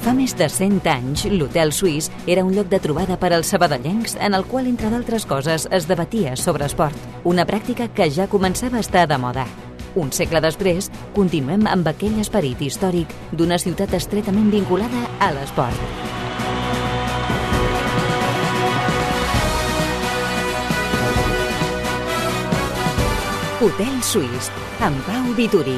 Fa més de 100 anys, l'Hotel Suís era un lloc de trobada per als sabadellencs en el qual, entre d'altres coses, es debatia sobre esport, una pràctica que ja començava a estar de moda. Un segle després, continuem amb aquell esperit històric d'una ciutat estretament vinculada a l'esport. Hotel Suís, amb Pau Vituri.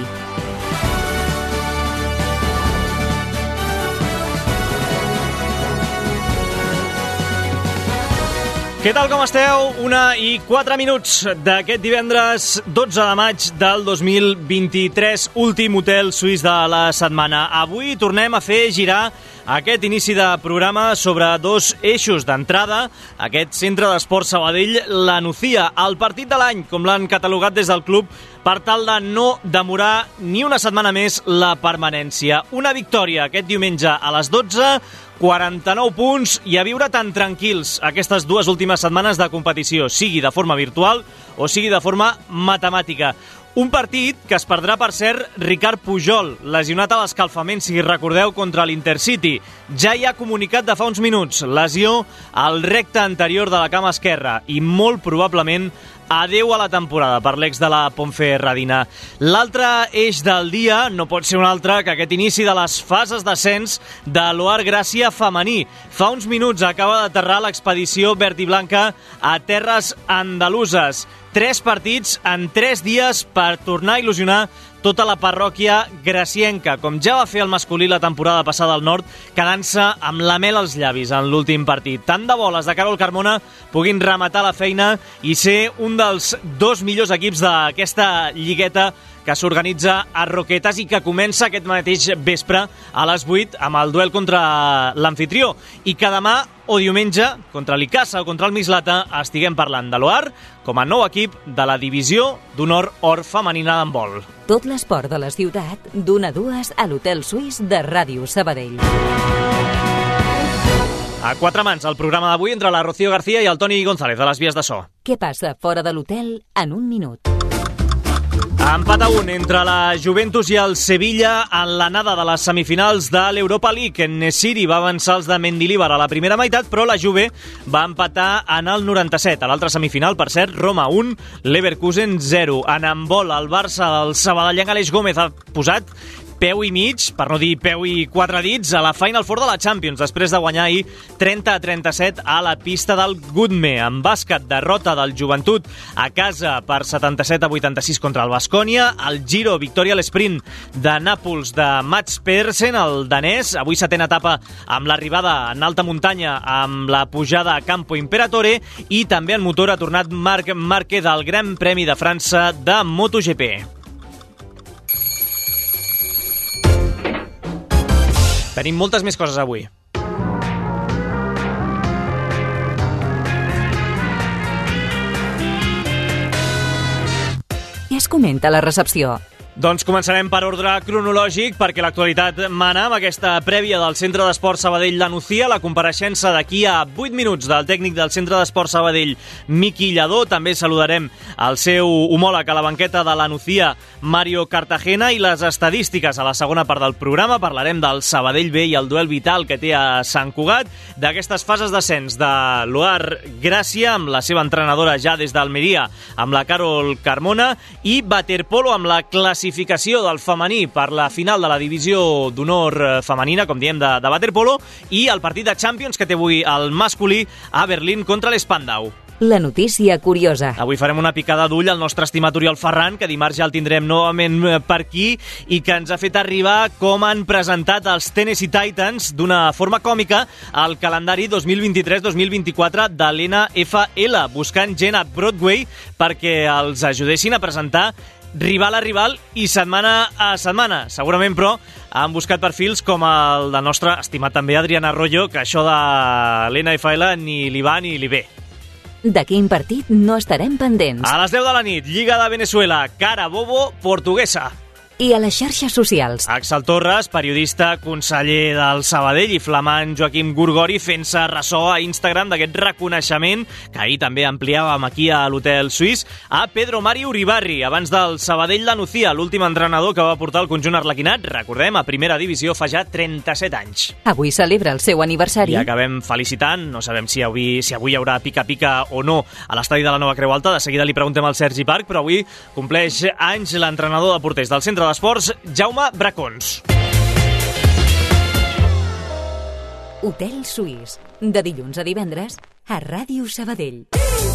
Què tal, com esteu? 1:04 d'aquest divendres 12 de maig del 2023, últim Hotel Suís de la setmana. Avui tornem a fer girar aquest inici de programa sobre dos eixos d'entrada. Aquest centre d'esport Sabadell, la Nucía, el partit de l'any, com l'han catalogat des del club, per tal de no demorar ni una setmana més la permanència. Una victòria aquest diumenge a les 12, 49 punts i a viure tan tranquils aquestes dues últimes setmanes de competició, sigui de forma virtual o sigui de forma matemàtica. Un partit que es perdrà, per cert, Ricard Pujol, lesionat a l'escalfament, si recordeu, contra l'Intercity. Ja hi ha comunicat de fa uns minuts, lesió al recte anterior de la cama esquerra i molt probablement adeu a la temporada per l'ex de la Ponferradina. L'altre eix del dia no pot ser un altre que aquest inici de les fases d'ascens de l'Oar Gràcia femení. Fa uns minuts acaba d'aterrar l'expedició verd i blanca a terres andaluses. 3 partits en 3 dies per tornar a il·lusionar tota la parròquia gracienca, com ja va fer el masculí la temporada passada al nord, quedant-se amb la mel als llavis en l'últim partit. Tant de bo les de Carol Carmona puguin rematar la feina i ser un dels 2 millors equips d'aquesta lligueta que s'organitza a Roquetes i que comença aquest mateix vespre a les 8 amb el duel contra l'anfitrió, i que demà o diumenge, contra l'Icasa o contra el Mislata, estiguem parlant de l'Oar com a nou equip de la divisió d'honor or femenina d'handbol. Tot l'esport de la ciutat, d'1 a 2 a l'Hotel Suís de Ràdio Sabadell. A 4 mans, el programa d'avui entre la Rocío García i el Toni González de les vies de so. Què passa fora de l'hotel en un minut? Empat a 1 entre la Juventus i el Sevilla en l'anada de les semifinals de l'Europa League. En Nesiri va avançar els de Mendilibar a la primera meitat, però la Juve va empatar en el 97. A l'altra semifinal, per cert, Roma 1, Leverkusen 0. En handbol, el Barça del sabadellenc Aleix Gómez ha posat peu i mig, per no dir peu i 4 dits, a la Final Four de la Champions, després de guanyar ahir 30-37 a la pista del Gudme. En bàsquet, derrota del Joventut a casa per 77-86 contra el Baskonia. El Giro, victòria a l'esprint de Nàpols de Mats Pedersen, el danès. Avui 7ª etapa amb l'arribada en alta muntanya amb la pujada a Campo Imperatore, i també en motor ha tornat Marc Márquez del Gran Premi de França de MotoGP. Tenim moltes més coses avui. Què es comenta a la recepció? Doncs començarem per ordre cronològic, perquè l'actualitat mana amb aquesta prèvia del Centre d'Esport Sabadell La Nucía, la compareixença d'aquí a 8 minuts del tècnic del Centre d'Esport Sabadell, Miqui Lladó. També saludarem el seu homòleg a la banqueta de La Nucía, Mario Cartagena, i les estadístiques a la segona part del programa. Parlarem del Sabadell B i el duel vital que té a Sant Cugat, d'aquestes fases d'ascens de l'Oar Gràcia, amb la seva entrenadora ja des d'Almeria, amb la Carol Carmona, i waterpolo amb la classificació del femení per la final de la divisió d'honor femenina, com diem, de waterpolo, i el partit de Champions que té avui el masculí a Berlín contra l'Spandau. La notícia curiosa. Avui farem una picada d'ull al nostre estimat Oriol Ferran, que dimarts ja el tindrem novament per aquí, i que ens ha fet arribar com han presentat els Tennessee Titans d'una forma còmica el calendari 2023-2024 de l'NFL, buscant gent a Broadway perquè els ajudessin a presentar rival a rival i setmana a setmana. Segurament, però, han buscat perfils com el del nostre estimat també Adrián Arroyo, que això de l'NFL ni li va ni li ve. De quin partit no estarem pendents? A les 10 de la nit, Lliga de Venezuela, Carabobo, Portuguesa. i a les xarxes socials. Àxel Torres, periodista, conseller del Sabadell, i flamant Joaquim Gorgori fent-se ressò a Instagram d'aquest reconeixement que ahir també ampliàvem aquí a l'Hotel Suís a Pedro Mari Uribarri, abans del Sabadell La Nucía, l'últim entrenador que va portar el conjunt arlequinat, recordem, a primera divisió fa ja 37 anys. Avui celebra el seu aniversari. I acabem felicitant, no sabem si avui hi haurà pica-pica o no a l'estadi de la Nova Creu Alta, de seguida li preguntem al Sergi Parc, però avui compleix anys l'entrenador de porters del Centre d'Esports, Jaume Bracons. Hotel Suís, de dilluns a divendres a Ràdio Sabadell.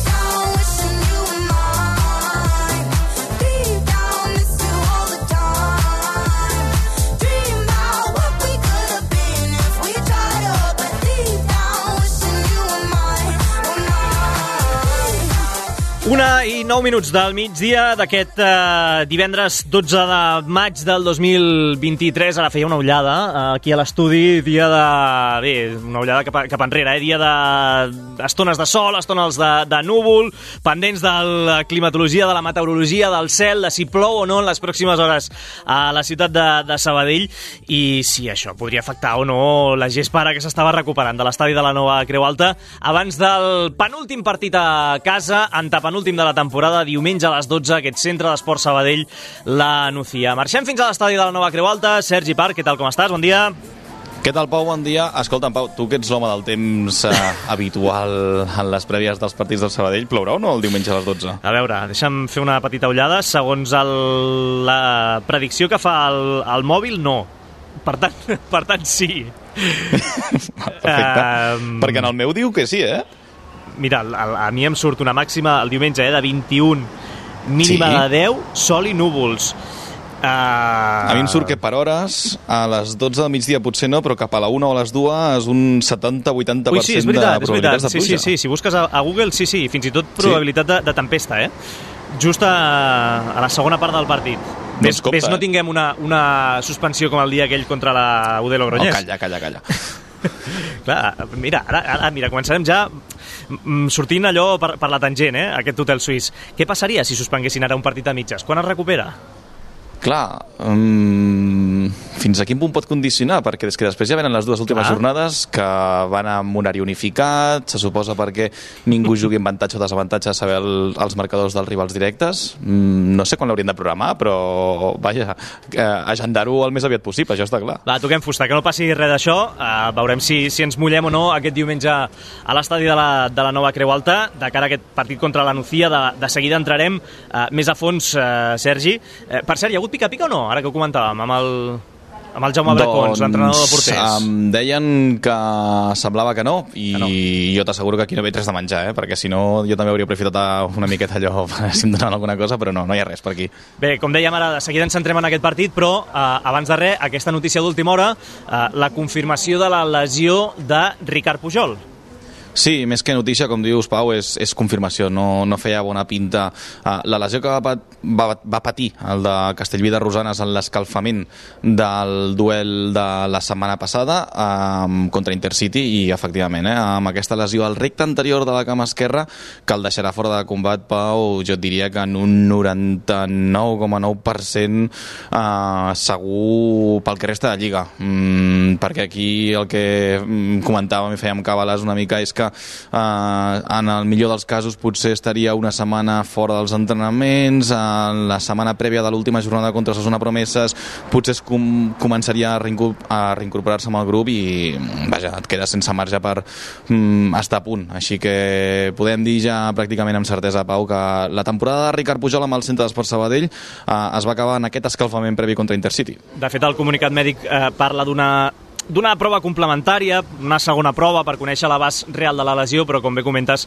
Una i 9 minuts del migdia d'aquest divendres 12 de maig del 2023. Ara feia una ullada aquí a l'estudi, dia de... Bé, una ullada cap enrere, dia d'estones de sol, estones de núvol, pendents de la climatologia, de la meteorologia, del cel, de si plou o no en les pròximes hores a la ciutat de Sabadell, i si això podria afectar o no la gespa ara que s'estava recuperant de l'estadi de la Nova Creu Alta abans del penúltim partit a casa, antepenúltim de la temporada, diumenge a les 12, aquest Centre d'Esports Sabadell, La Nucía. Marxem fins a l'estadi de la Nova Creu Alta. Sergi Parc, què tal, com estàs? Bon dia. Què tal, Pau? Bon dia. Escolta'm, Pau, tu que ets l'home del temps habitual en les prèvies dels partits del Sabadell, plourà o no el diumenge a les 12? A veure, deixa'm fer una petita ullada. Segons la predicció que fa el mòbil, no. Per tant, sí. Perfecte. Perquè en el meu diu que sí, eh? Mira, a mi em surt una màxima el diumenge de 21, mínima de 10, sol i núvols. A mi em surt que per hores, a les 12 del migdia potser no, però cap a la 1 o a les 2 un 70-80% Ui, sí, és veritat, de probabilitats de pluja. Sí, si busques a Google, sí, fins i tot probabilitat de tempesta, just a la segona part del partit. Ves no tinguem una suspensió com el dia aquell contra la UD Logroñés. Oh, calla. Clar, mira, ara començarem ja sortint allò per la tangent, aquest Hotel Suís. Què passaria si suspenguessin ara un partit a mitges? Quan es recupera? Clar, fins a quin punt pot condicionar? Perquè des que després ja venen les dues últimes jornades que van amb horari unificat, se suposa perquè ningú jugui en avantatge o desavantatge a saber els marcadors dels rivals directes. No sé quan l'haurien de programar, però vaja, agendar-ho el més aviat possible, això està clar. Va, toquem fusta, que no passi res d'això. Veurem si ens mullem o no aquest diumenge a l'estadi de la Nova Creu Alta, de cara a aquest partit contra la Nucía. De seguida entrarem més a fons, Sergi. Per cert, hi ha hagut pica-pica o no? Ara que ho comentàvem amb el Jaume Bracons, l'entrenador de porters. Em deien que semblava que no, i jo t'asseguro que aquí no ve res de menjar, perquè si no jo també hauria aprofitat una miqueta allò si em donaven alguna cosa, però no hi ha res per aquí. Bé, com dèiem, ara de seguida ens centrem en aquest partit, però abans de res, aquesta notícia d'última hora, la confirmació de la lesió de Ricard Pujol. Sí, més que notícia, com dius, Pau, és confirmació, no feia bona pinta. La lesió que va patir el de Castellví de Rosanes en l'escalfament del duel de la setmana passada contra Intercity, i efectivament, amb aquesta lesió al recte anterior de la cama esquerra, que el deixarà fora de combat, Pau, jo et diria que en un 99,9% segur pel que resta de Lliga, perquè aquí el que comentàvem i fèiem càbales una mica és que en el millor dels casos potser estaria una setmana fora dels entrenaments, en la setmana prèvia de l'última jornada contra Osasuna Promeses potser començaria a reincorporar-se amb el grup i vaja, et quedes sense marge per estar a punt, així que podem dir ja pràcticament amb certesa, Pau, que la temporada de Ricard Pujol amb el Centre d'Esports Sabadell es va acabar en aquest escalfament previ contra Intercity. De fet, el comunicat mèdic parla d'una prova complementària, una segona prova per conèixer l'abast real de la lesió, però com bé comentes,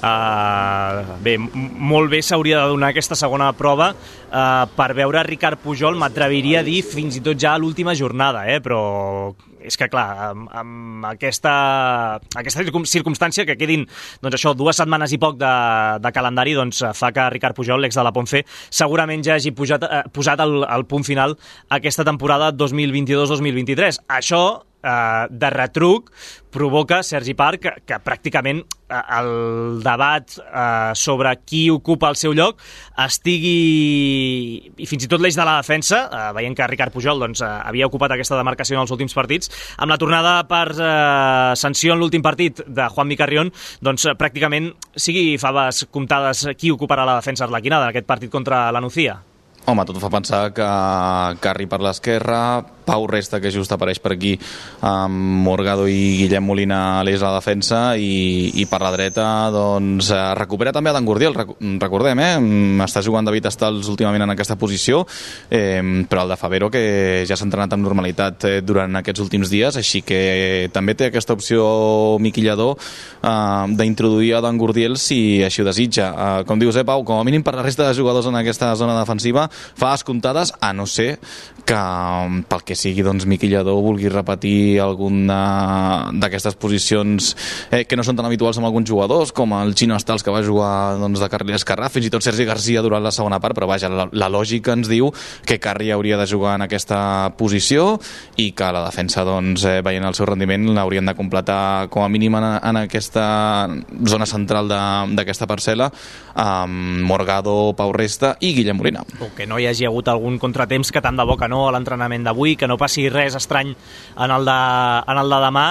molt bé s'hauria de donar aquesta segona prova per veure Ricard Pujol, m'atreviria a dir fins i tot ja a l'última jornada, però és que clar, amb aquesta circumstància que quedin doncs això, 2 setmanes i poc de calendari, doncs fa que Ricard Pujol, l'ex de la Ponce, segurament ja hagi posat el punt final a aquesta temporada 2022-2023. Això de retruc provoca, Sergi Parc, que pràcticament el debat sobre qui ocupa el seu lloc estigui, i fins i tot l'eix de la defensa, veient que Ricard Pujol havia ocupat aquesta demarcació en els últims partits, amb la tornada per sanció en l'últim partit de Juanmi Carrión, doncs pràcticament sigui faves comptades qui ocuparà la defensa arlequinada en aquest partit contra la Nucía. Home, tot fa pensar que Carri per l'esquerra, Pau Resta, que just apareix per aquí, amb Morgado i Guillem Molina a l'eix de la defensa, i per la dreta doncs recupera també Adán Gurdiel, recordem, està jugant David Estals últimament en aquesta posició, però el de Favero, que ja s'ha entrenat amb normalitat durant aquests últims dies, així que també té aquesta opció Miqui Lladó d'introduir Adán Gurdiel si així ho desitja. Com dius, Pau, com a mínim per la resta de jugadors en aquesta zona defensiva fa comptades, a no ser que pel que sigui, doncs Miqui Lladó vulgui repetir alguna d'aquestes posicions que no són tan habituals amb alguns jugadors, com el Chino Estals, que va jugar de carril esquerrà, fins i tot Sergi Garcia durant la segona part, però vaja, la lògica ens diu que Carri hauria de jugar en aquesta posició i que la defensa, veient el seu rendiment, l'haurien de completar com a mínim en aquesta zona central d'aquesta parcel·la amb Morgado, Pau Resta i Guillem Molina. O que no hi hagi hagut algun contratemps, que tant de bo que no, a l'entrenament d'avui, que no passi res estrany en el de demà,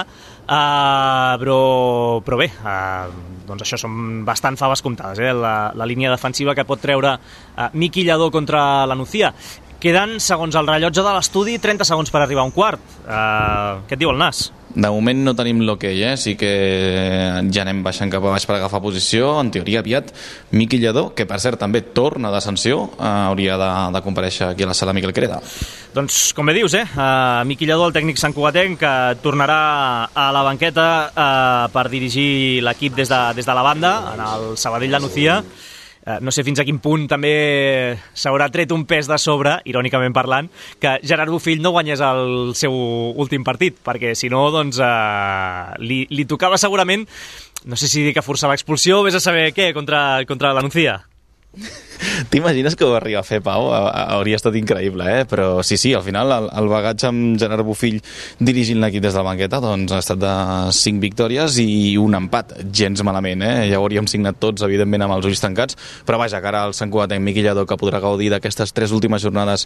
però bé, doncs això són bastant faves comptades, la línia defensiva que pot treure Miqui Lladó contra la Nucía. Queden, segons el rellotge de l'estudi, 30 segons per arribar a un quart. Què et diu el nas? De moment no tenim l'hoquei, sí que ja anem baixant cap a baix per agafar posició. En teoria, aviat, Miqui Lladó, que per cert també torna de sanció, hauria de comparèixer aquí a la sala Miquel Creda. Doncs, com bé dius, Miqui Lladó, el tècnic santcugatenc, que tornarà a la banqueta per dirigir l'equip des de la banda, en el Sabadell La Nucía. No sé fins a quin punt també s'haurà tret un pes de sobre, irònicament parlant, que Gerard Bofill no guanyés el seu últim partit, perquè si no, doncs, li tocava segurament, no sé si dir que forçar l'expulsió, vés a saber què, contra la Nucía. T'imagines que ho arriba a fer, Pau? Hauria estat increïble, però sí, al final el bagatge amb Gerard Bofill dirigint l'equip des de la banqueta doncs ha estat de 5 victòries i un empat, gens malament, ja ho hauríem signat tots, evidentment, amb els ulls tancats, però vaja, que ara el santcugatenc Miqui Lladó, que podrà gaudir d'aquestes 3 últimes jornades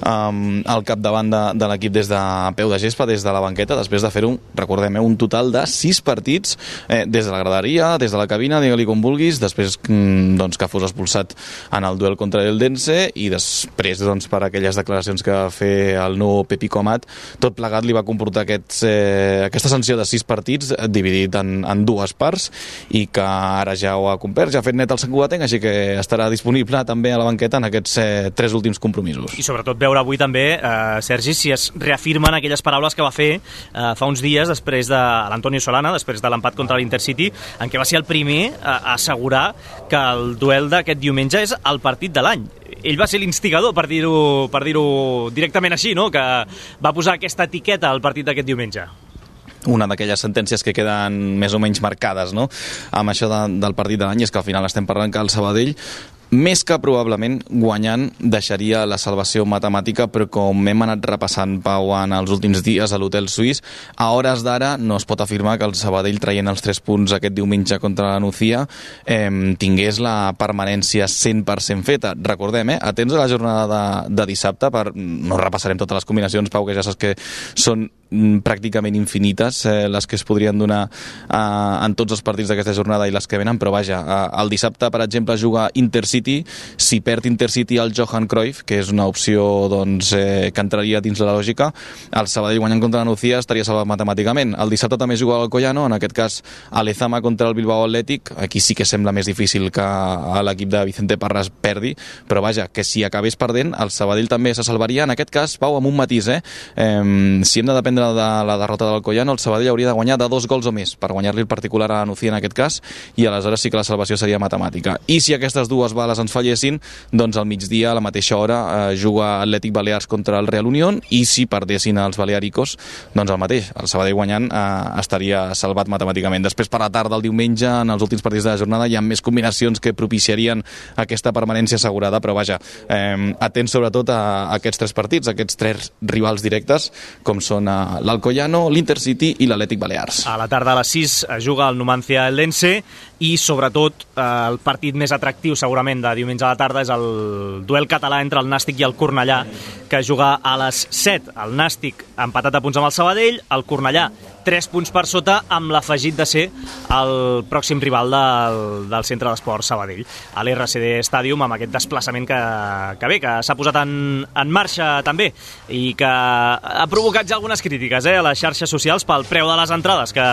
al capdavant de l'equip des de peu de gespa, des de la banqueta, després de fer-ho, recordem, un total de 6 partits des de la graderia, des de la cabina, digue-li com vulguis, després que fos expulsat en el duel contra el Dense i després per aquelles declaracions que va fer el nou Pepico Amat, tot plegat li va comportar aquesta sanció de 6 partits dividit en 2 parts i que ara ja ho ha complert, ja ha fet net el santcugatenc, així que estarà disponible també a la banqueta en aquests 3 últims compromisos. I sobretot veure avui també, Sergi, si es reafirmen aquelles paraules que va fer fa uns dies després de l'Antonio Solana, després de l'empat contra l'Intercity, en què va ser el primer a assegurar que el duel d'aquest diumenge és el partit de l'any. Ell va ser l'instigador, per dir-ho directament així, no? Que va posar aquesta etiqueta al partit d'aquest diumenge. Una d'aquelles sentències que queden més o menys marcades, no?, amb això del partit de l'any, és que al final estem parlant que el Sabadell, més que probablement guanyant, deixaria la salvació matemàtica, però com hem anat repassant, Pau, en els últims dies a l'Hotel Suís, a hores d'ara no es pot afirmar que el Sabadell, traient els 3 punts aquest diumenge contra la Nucía, tingués la permanència 100% feta. Recordem, atents a la jornada de dissabte, no repassarem totes les combinacions, Pau, que ja saps que són pràcticament infinites les que es podrien donar en tots els partits d'aquesta jornada i les que venen, però vaja, el dissabte, per exemple, juga Intercity. Si perd Intercity al Johan Cruyff, que és una opció que entraria dins la lògica, el Sabadell guanyant contra la Nucía estaria salvat matemàticament. El dissabte també juga el Collano, en aquest cas a l'Ezama contra el Bilbao Athletic. Aquí sí que sembla més difícil que l'equip de Vicente Parras perdi, però vaja, que si acabés perdent, el Sabadell també se salvaria, en aquest cas, Pau, amb un matís, si hem de dependre de la derrota del Collano, el Sabadell hauria de guanyar de 2 gols o més per guanyar-li el particular a la Nucía en aquest cas, i aleshores sí que la salvació seria matemàtica. I si aquestes dues valen Bales ens fallessin, doncs al migdia, a la mateixa hora, juga Atlètic Balears contra el Real Unión, i si perdessin els balearicos, doncs el mateix, el Sabadell guanyant estaria salvat matemàticament. Després, per la tarda del diumenge, en els últims partits de la jornada, hi ha més combinacions que propiciarien aquesta permanència assegurada, però vaja, atents sobretot a aquests 3 partits, aquests 3 rivals directes, com són l'Alcoyano, l'Intercity i l'Atlètic Balears. A la tarda a les 6 es juga el Numancia Eldense, i sobretot el partit més atractiu segurament de diumenge a la tarda és el duel català entre el Nàstic i el Cornellà, que juga a les 7. El Nàstic empatat a punts amb el Sabadell, el Cornellà 3 punts per sota, amb l'afegit de ser el pròxim rival del Centre d'Esport Sabadell, a l'RCD Stadium, amb aquest desplaçament que s'ha posat en marxa també, i que ha provocat ja algunes crítiques a les xarxes socials pel preu de les entrades que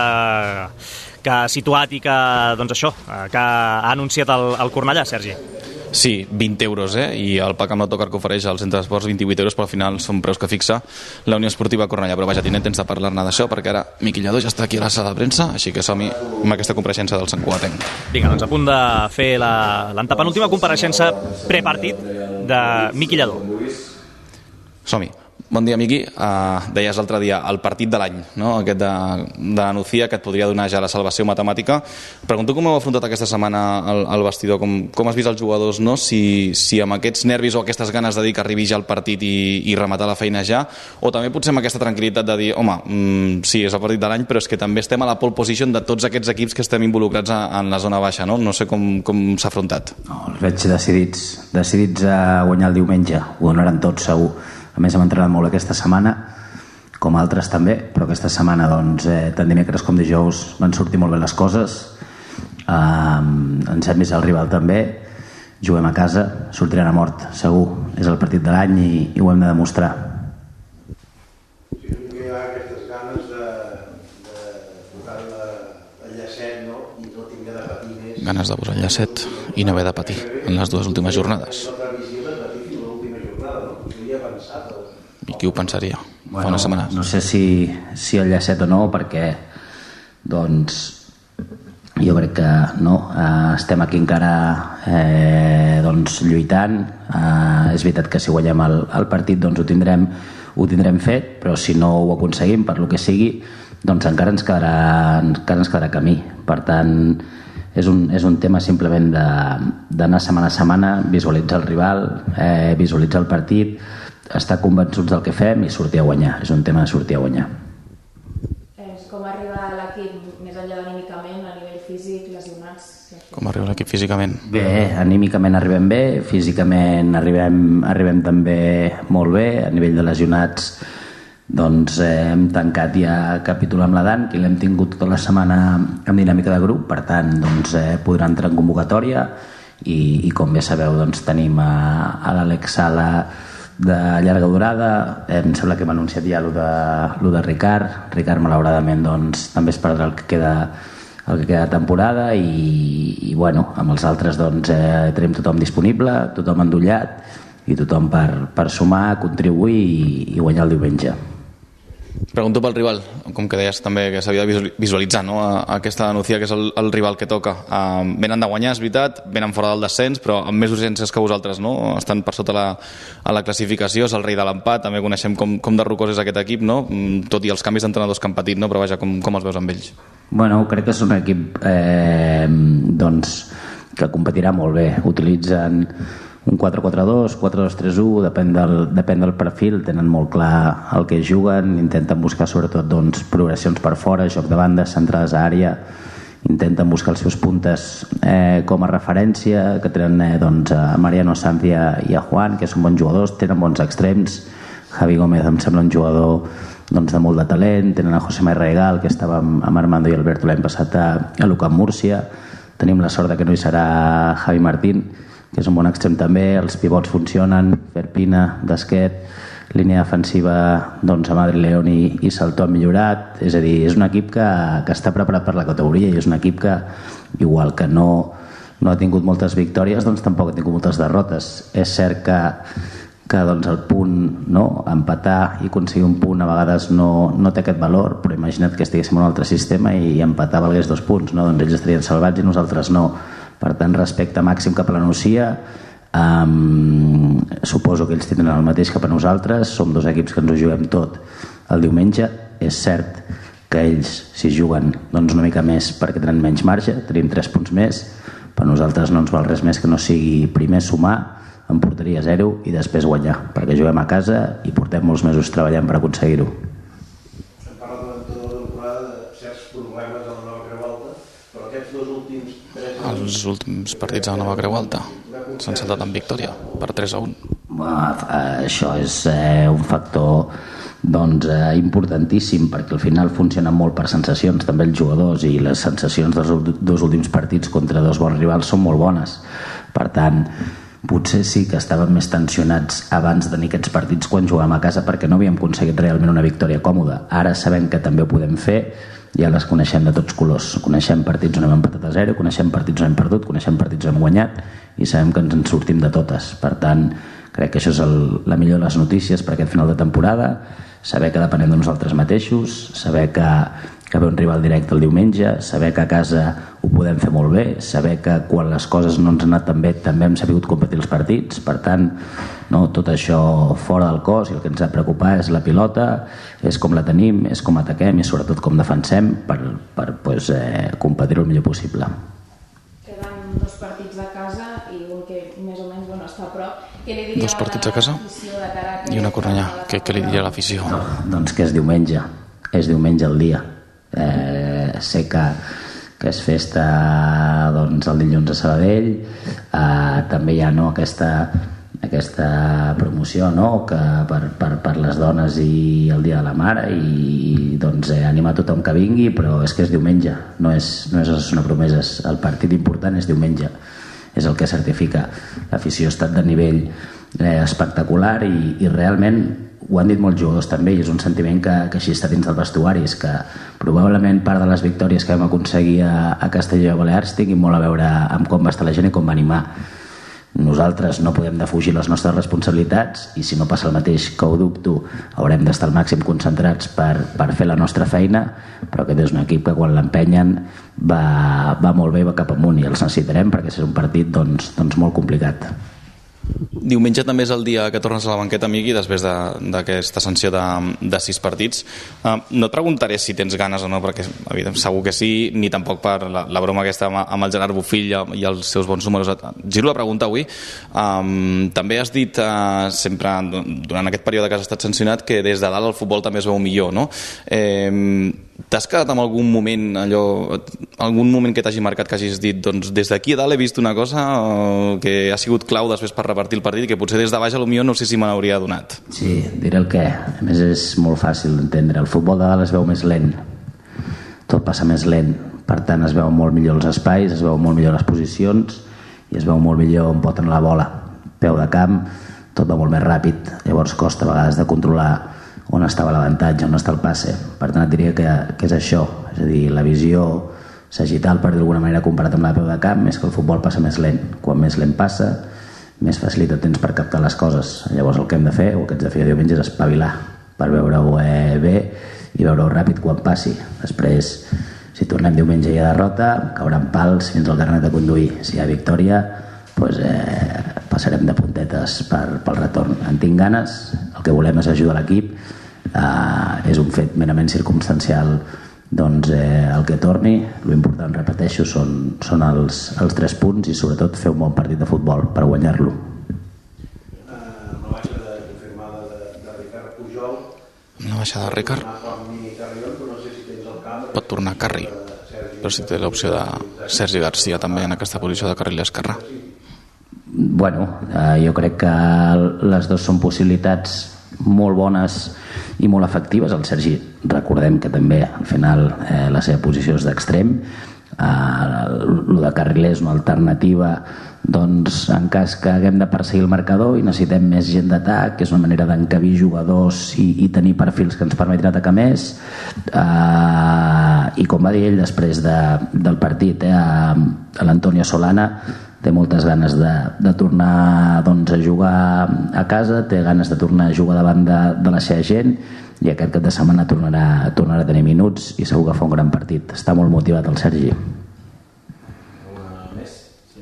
ha situat i que, doncs això, que ha anunciat el Cornellà, Sergi. Sí, 20 euros, i el pack amb l'autocar que ofereix al Centre d'Esports 28 euros, però al final són preus que fixa la Unió Esportiva Cornellà. Però vaja, tindrem temps de parlar-ne d'això, perquè ara Miqui Lladó ja està aquí a la sala de premsa, així que som-hi amb aquesta compareixença del Sant Cugatenc. Vinga, doncs a punt de fer l'antepenúltima compareixença prepartit de Miqui Lladó. Som-hi. Bon dia, Miqui. Deies l'altre dia el partit de l'any, no? Aquest de la Nucía, que et podria donar ja la salvació matemàtica. Pregunto com heu afrontat aquesta setmana al vestidor, com has vist els jugadors, no? Si amb aquests nervis o aquestes ganes de dir que arribi ja el partit i rematar la feina ja, o també potser amb aquesta tranquil·litat de dir, home, sí, és el partit de l'any, però és que també estem a la pole position de tots aquests equips que estem involucrats en la zona baixa, no? No sé com s'ha afrontat. No, els veig decidits a guanyar el diumenge, ho donaran tots segur. A més, hem entrenat molt aquesta setmana, com altres també, però aquesta setmana, doncs, tant dimecres com dijous van sortir molt bé les coses. Ens hem vist el rival també, juguem a casa, sortirem a mort, segur. És el partit de l'any i ho hem de demostrar. Hi ha aquestes ganes de posar el llacet, no? I no tinc de patir més. Ganes de posar el llacet i no haver de patir en les 2 últimes jornades. I qui ho pensaria? Fa una setmana. No sé si el llacet o no, perquè doncs jo crec que no, estem aquí encara doncs lluitant. És veritat que si guanyem el partit doncs ho tindrem fet, però si no ho aconseguim per lo que sigui, doncs encara ens quedarà camí. Per tant, és un tema simplement d'anar setmana a setmana, visualitzar el rival, visualitzar el partit, estar convençuts del que fem i sortir a guanyar. És un tema de sortir a guanyar. Com arriba l'equip més enllà d'anímicament, a nivell físic, lesionats? Com arriba l'equip físicament? Bé, anímicament arribem bé, físicament arribem també molt bé. A nivell de lesionats, doncs hem tancat ja capítol amb la Dan, que l'hem tingut tota la setmana amb dinàmica de grup, per tant doncs, podrà entrar en convocatòria i com bé sabeu doncs, tenim a l'Àlex Sala de llarga durada. Em sembla que hem anunciat ja lo de Ricard, malauradament doncs, també es perdrà el que queda de temporada i bueno, amb els altres doncs, tenim tothom disponible, tothom endollat i tothom per sumar, contribuir i guanyar el diumenge. Pregunto pel rival, com que deies també que s'havia de visualitzar, no? Aquesta Nucía, que és el rival que toca. Venen de guanyar, és veritat, venen fora del descens, però amb més urgències que vosaltres, no? Estan per sota a la classificació, és el rei de l'empat, també coneixem com de rocós és aquest equip, no? Tot i els canvis d'entrenadors que han patit, no? Però vaja, com els veus amb ells? Bueno, crec que és un equip doncs, que competirà molt bé. Utilitzen un 4-4-2, 4-2-3-1, depèn del perfil, tenen molt clar el que juguen, intenten buscar sobretot doncs, progressions per fora, joc de bandes, centrades a àrea, intenten buscar els seus puntes com a referència, que tenen doncs, a Mariano Sanz i a Juan, que són bons jugadors, tenen bons extrems. Javi Gómez em sembla un jugador doncs, de molt de talent, tenen a José María Regal, que estava amb Armando i Alberto l'any passat a l'UCAM Múrcia. Tenim la sort que no hi serà Javi Martín, que és un bon extrem també. Els pivots funcionen, Ferpina, Desquet, línia defensiva doncs, a Madrid, León i Saltó han millorat. És a dir, és un equip que està preparat per la categoria i és un equip que, igual que no ha tingut moltes victòries, doncs tampoc ha tingut moltes derrotes. És cert que doncs, el punt, no? Empatar i aconseguir un punt a vegades no té aquest valor, però imagina't que estiguéssim en un altre sistema i empatar valgués 2 punts, no? Doncs ells estarien salvats i nosaltres no. Per tant, respecte màxim cap a la Nucia. Suposo que ells tindran el mateix cap a nosaltres. Som dos equips que ens ho juguem tot el diumenge. És cert que ells s'hi juguen una mica més perquè tenen menys marge, tenim 3 punts més. Per nosaltres no ens val res més que no sigui primer sumar en porteria 0 i després guanyar, perquè juguem a casa i portem molts mesos treballant per aconseguir-ho. Hem parlat durant tota la temporada de certs problemes a la Nova Creu Alta, però aquests dos últims 3 anys... Els últims partits a la Nova Creu Alta s'han saltat amb victòria per 3-1. Això és un factor importantíssim, perquè al final funcionen molt per sensacions també els jugadors, i les sensacions dels dos últims partits contra dos bons rivals són molt bones. Per tant, potser sí que estàvem més tensionats abans de tenir aquests partits quan jugàvem a casa, perquè no havíem aconseguit realment una victòria còmoda. Ara sabem que també ho podem fer, ja les coneixem de tots colors. Coneixem partits on hem empatat a 0, coneixem partits on hem perdut, coneixem partits on hem guanyat, i sabem que ens en sortim de totes. Per tant, crec que això és la millor de les notícies per aquest final de temporada, saber que depenem de nosaltres mateixos, saber que ve un rival directe el diumenge, saber que a casa ho podem fer molt bé, saber que quan les coses no ens han anat tan bé també hem sabut competir els partits. Per tant, tot això fora del cos, i el que ens ha de preocupar és la pilota, és com la tenim, és com ataquem i sobretot com defensem per competir el millor possible. Queden 2 partits a casa i un que més o menys està a prop. 2 partits a casa i una Cornellà. Què li diria a l'afició? Doncs que és diumenge el dia. Sé que és festa el dilluns a Sabadell. També hi ha aquesta promoció que per les dones i el dia de la mare, i animar tothom que vingui, però és que és diumenge, no és una promesa. El partit important és diumenge, és el que certifica. L'afició ha estat de nivell espectacular, i realment ho han dit molts jugadors també, i és un sentiment que així està dins del vestuari, és que probablement part de les victòries que vam aconseguir a Castelló i a Balears tinguin molt a veure amb com va estar la gent i com va animar. Nosaltres no podem defugir les nostres responsabilitats, i si no passa el mateix, que ho dubto, haurem d'estar al màxim concentrats per fer la nostra feina, però aquest és un equip que quan l'empenyen va molt bé i va cap amunt, i els necessitarem perquè és un partit molt complicat. Diumenge també és el dia que tornes a la banqueta, Miqui, després d'aquesta sanció de 6 partits. No et preguntaré si tens ganes o no, perquè segur que sí, ni tampoc per la broma aquesta amb el Gerard Bofill i els seus bons números. Giro la pregunta avui. També has dit sempre, durant aquest període que has estat sancionat, que des de dalt el futbol també es veu millor, no? T'has quedat amb algun moment que t'hagi marcat, que hagis dit des d'aquí a dalt he vist una cosa que ha sigut clau després per repartir el partit, que potser des de baix potser no sé si me n'hauria donat? Sí, diré el què. A més és molt fàcil d'entendre. El futbol de dalt es veu més lent, tot passa més lent, per tant es veuen molt millor els espais, es veuen molt millor les posicions i es veu molt millor on pot anar la bola. Peu de camp, tot va molt més ràpid, llavors costa a vegades de controlar on estava l'avantatge, on està el passe. Per tant et diria que és això, és a dir, la visió sagital, per d'alguna manera, comparat amb la peu de camp, és que el futbol passa més lent. Quan més lent passa, més facilitat tens per captar les coses. Llavors el que hem de fer, o el que ets de fer diumenge, és espavilar per veure-ho bé i veure-ho ràpid quan passi. Després, si tornem diumenge i hi ha derrota, cauran pals fins al carnet de conduir. Si hi ha victòria, passarem de puntetes pel retorn. En tinc ganes, el que volem és ajudar l'equip, és un fet merament circumstancial el que torni. L'important, repeteixo, són els 3 punts i sobretot fer un bon partit de futbol per guanyar-lo. Una baixada confirmada de Ricard Pujol. Una baixada de Ricard? Pot tornar Carri, però si té l'opció de Sergi Garcia també en aquesta posició de carril esquerrà. Jo crec que les dues són possibilitats molt bones i molt efectives. El Sergi, recordem que també al final la seva posició és d'extrem. El de carril és una alternativa en cas que haguem de perseguir el marcador i necessitem més gent d'atac, que és una manera d'encabir jugadors i tenir perfils que ens permetin atacar més. I com va dir ell després del partit, l'Antonio Solana té moltes ganes de tornar a jugar a casa, té ganes de tornar a jugar davant de la seva gent, i aquest cap de setmana tornarà a tenir minuts i segur que fa un gran partit. Està molt motivat el Sergi.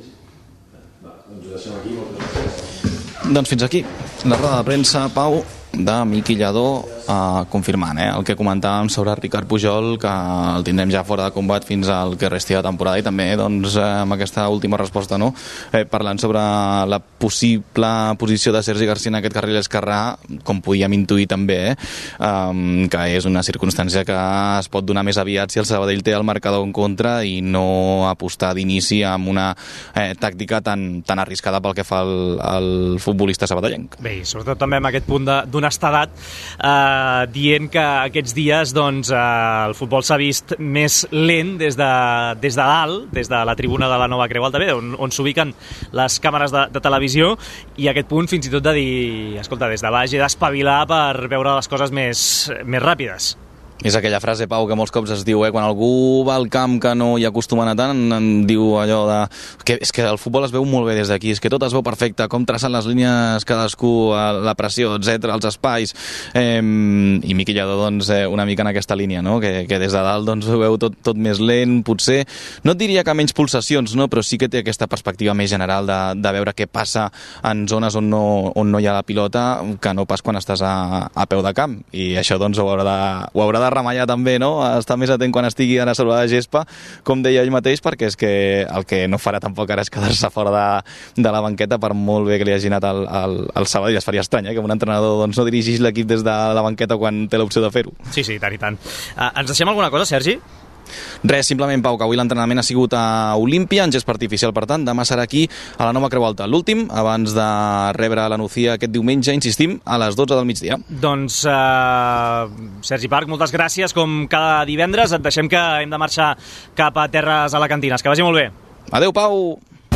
Doncs fins aquí la roda de premsa, Pau, de Miqui Lladó, confirmant el que comentàvem sobre Ricard Pujol, que el tindrem ja fora de combat fins al que resti de temporada, i també doncs, amb aquesta última resposta, no? Parlant sobre la possible posició de Sergi Garcia en aquest carril esquerrà, com podíem intuir també, que és una circumstància que es pot donar més aviat si el Sabadell té el marcador en contra i no apostar d'inici amb una tàctica tan arriscada pel que fa al futbolista sabadellenc. Bé, i sobretot també amb aquest punt d'honestedat, dient que aquests dies doncs, el futbol s'ha vist més lent des de dalt, des de la tribuna de la Nova Creu Alta, on s'ubiquen les càmeres de televisió, i aquest punt fins i tot de dir, escolta, des de baix he d'espavilar per veure les coses més ràpides. És aquella frase, Pau, que molts cops es diu, quan algú va al camp que no hi acostuma a anar tant, en diu allò de... És que el futbol es veu molt bé des d'aquí, és que tot es veu perfecte, com tracen les línies cadascú, la pressió, etc, els espais, i Miqui Lladó, doncs, una mica en aquesta línia, no? Que des de dalt doncs, ho veu tot més lent, potser, no et diria que menys pulsacions, no? Però sí que té aquesta perspectiva més general de veure què passa en zones on no hi ha la pilota, que no pas quan estàs a peu de camp, i això doncs ho haurà de remallar també, no? Estar més atent quan estigui ara sobre la gespa, com deia ell mateix, perquè és que el que no farà tampoc ara és quedar-se fora de la banqueta, per molt bé que li hagi anat al Sabadell. Es faria estrany, que un entrenador doncs, no dirigís l'equip des de la banqueta quan té l'opció de fer-ho. Sí, tant i tant. Ens deixem alguna cosa, Sergi? Res, simplement, Pau, que avui l'entrenament ha sigut a Olímpia, en gespa artificial, per tant, demà serà aquí a la Nova Creu Alta. L'últim, abans de rebre la Nucía aquest diumenge, insistim, a les 12 del migdia. Doncs, Sergi Parc, moltes gràcies, com cada divendres. Et deixem que hem de marxar cap a terres alacantines. Que vagi molt bé. Adéu, Pau!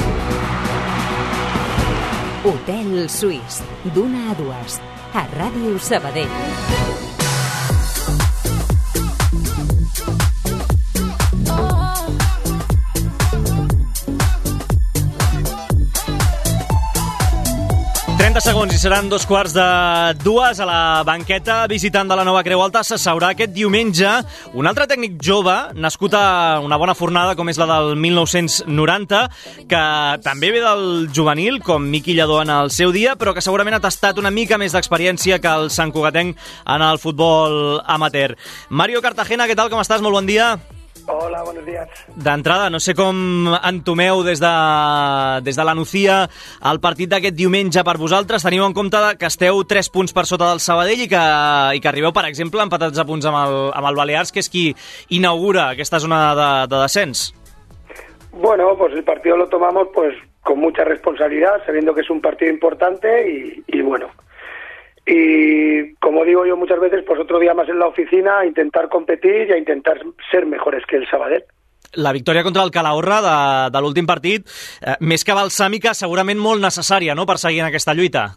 Hotel Suís, d'una a dues, a Ràdio Sabadell. Segons i seran 2:45 a la banqueta visitant de la Nova Creu Alta. S'asseurà aquest diumenge un altre tècnic jove, nascut a una bona fornada com és la del 1990, que també ve del juvenil, com Miqui Lladó en el seu dia, però que segurament ha tastat una mica més d'experiència que el santcugatenc en el futbol amateur. Mario Cartagena, què tal, com estàs? Molt bon dia. Hola, buenos días. D'entrada, no sé com entomeu des de la Nucía el partit d'aquest diumenge per vosaltres. Teniu en compte que esteu 3 punts per sota del Sabadell i que arribeu, per exemple, empatats a punts amb el Balears, que és qui inaugura aquesta zona de descens. Bueno, pues el partido lo tomamos pues con mucha responsabilidad, sabiendo que es un partido importante y bueno. Y como digo yo muchas veces, pues otro día más en la oficina a intentar competir y a intentar ser mejores que el Sabadell. La victòria contra el Calahorra de l'últim partit, més que balsàmica, segurament molt necessària, no?, per seguir en aquesta lluita.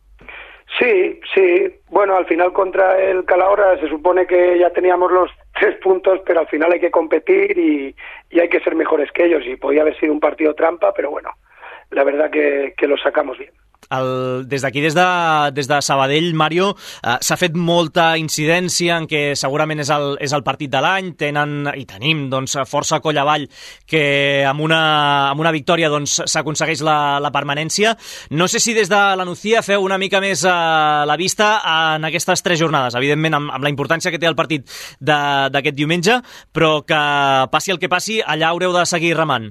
Sí. Bueno, al final contra el Calahorra se supone que ya teníamos los 3 puntos, pero al final hay que competir y hay que ser mejores que ellos. Y podía haber sido un partido trampa, pero bueno, la verdad que lo sacamos bien. Des d'aquí, des de Sabadell, Mario, s'ha fet molta incidència en què segurament és el partit de l'any. Tenim doncs, força coll avall que amb una victòria doncs, s'aconsegueix la permanència. No sé si des de la Nucía feu una mica més la vista en aquestes 3 jornades, evidentment amb la importància que té el partit d'aquest diumenge, però que passi el que passi, allà haureu de seguir remant.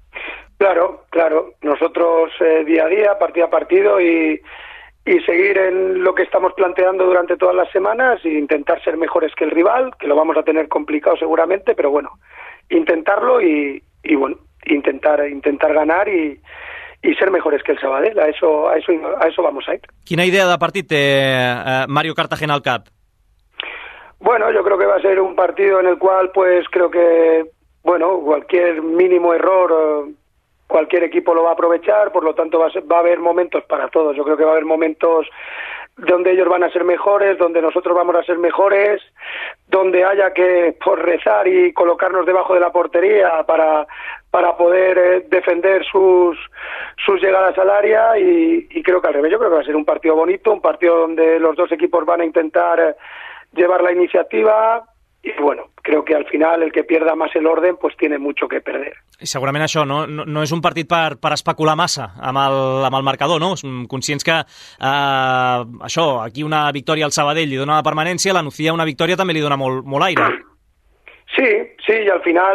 Claro. Nosotros día a día, partido a partido y seguir en lo que estamos planteando durante todas las semanas e intentar ser mejores que el rival, que lo vamos a tener complicado seguramente, pero bueno, intentarlo y bueno, intentar ganar y ser mejores que el Sabadell. A eso vamos a ir. Quina idea de partit té Mario Cartagena al cap? Bueno, yo creo que va a ser un partido en el cual pues creo que, bueno, cualquier mínimo error cualquier equipo lo va a aprovechar, por lo tanto va a haber momentos para todos. Yo creo que va a haber momentos donde ellos van a ser mejores, donde nosotros vamos a ser mejores, donde haya que rezar y colocarnos debajo de la portería para poder defender sus llegadas al área y creo que al revés. Yo creo que va a ser un partido bonito, un partido donde los dos equipos van a intentar llevar la iniciativa, y bueno, creo que al final el que pierda más el orden pues tiene mucho que perder. I segurament això no és un partit per especular massa amb el marcador, no? Conscients que això, aquí una victòria al Sabadell li dona la permanència, la Nucía una victòria també li dona molt aire. Sí, y al final,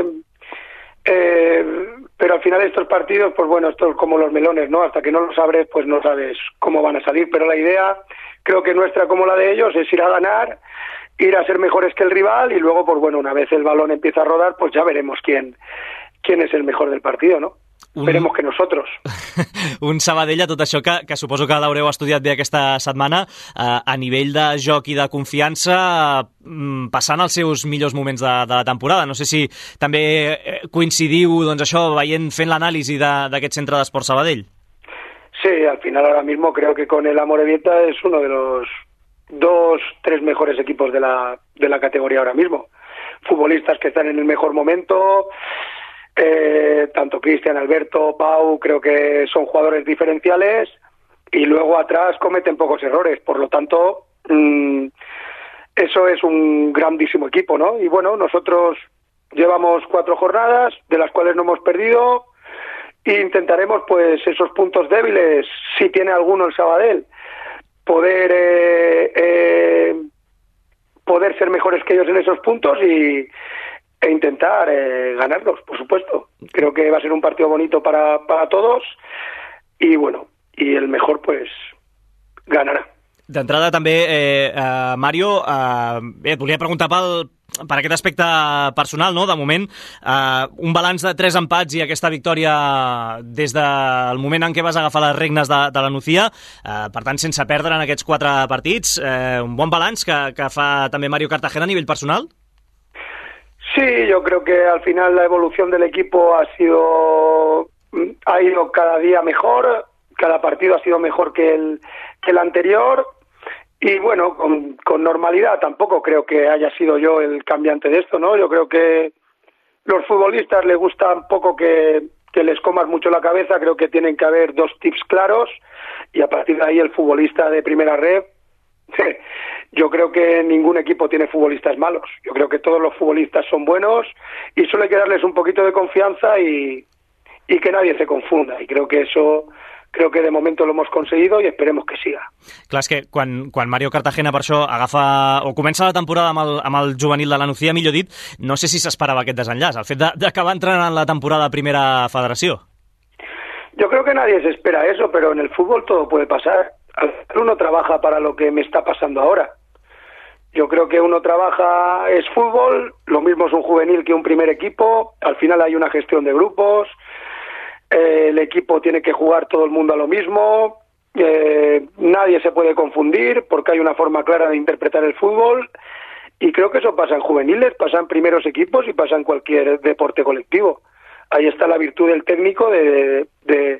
pero al final estos partidos, pues bueno, esto es como los melones, ¿no? Hasta que no los abres, pues no sabes cómo van a salir, pero la idea, creo que nuestra como la de ellos, es ir a ganar, ir a ser mejores que el rival y luego, pues bueno, una vez el balón empieza a rodar, pues ya veremos quién es el mejor del partido, ¿no? Esperemos que nosotros. Un Sabadell, a tot això que suposo que l'haureu estudiat bé aquesta setmana, a nivell de joc i de confiança, passant els seus millors moments de la temporada. No sé si també coincidiu, doncs això, fent l'anàlisi d'aquest centre d'esport Sabadell. Sí, al final ahora mismo creo que con el Amorebieta es uno de los 2-3 mejores equipos de la categoría ahora mismo. Futbolistas que están en el mejor momento, tanto Cristian, Alberto, Pau, creo que son jugadores diferenciales y luego atrás cometen pocos errores, por lo tanto eso es un grandísimo equipo, ¿no? Y bueno, nosotros llevamos 4 jornadas, de las cuales no hemos perdido, e intentaremos pues esos puntos débiles, si tiene alguno el Sabadell, poder ser mejores que ellos en esos puntos e intentar ganarlos, por supuesto. Creo que va a ser un partido bonito para todos y bueno, y el mejor pues ganarà. D'entrada també, Mario, et volia preguntar per aquest aspecte personal, no? De moment, un balanç de 3 empats i aquesta victòria des del moment en què vas agafar les regnes de la Nucía, per tant, sense perdre en aquests 4 partits, un bon balanç que fa també Mario Cartagena a nivell personal? Sí, yo creo que al final la evolución del equipo ha ido cada día mejor, cada partido ha sido mejor que el anterior y bueno, con normalidad. Tampoco creo que haya sido yo el cambiante de esto, ¿no? Yo creo que los futbolistas les gusta un poco que les comas mucho la cabeza. Creo que tienen que haber 2 tips claros y a partir de ahí el futbolista de primera red. Yo creo que ningún equipo tiene futbolistas malos. Yo creo que todos los futbolistas son buenos y solo hay que darles un poquito de confianza y que nadie se confunda. Y creo que de momento lo hemos conseguido y esperemos que siga. Clar, és que quan Mario Cartagena per això agafa o comença la temporada amb el juvenil de la Nucía, millor dit, no sé si s'esperava aquest desenllaç, el fet d'acabar entrenant la temporada a primera federació. Yo creo que nadie se espera eso, pero en el fútbol todo puede pasar. Uno trabaja para lo que me está pasando ahora. Yo creo que uno trabaja, es fútbol, lo mismo es un juvenil que un primer equipo, al final hay una gestión de grupos, el equipo tiene que jugar todo el mundo a lo mismo, nadie se puede confundir porque hay una forma clara de interpretar el fútbol y creo que eso pasa en juveniles, pasa en primeros equipos y pasa en cualquier deporte colectivo. Ahí está la virtud del técnico de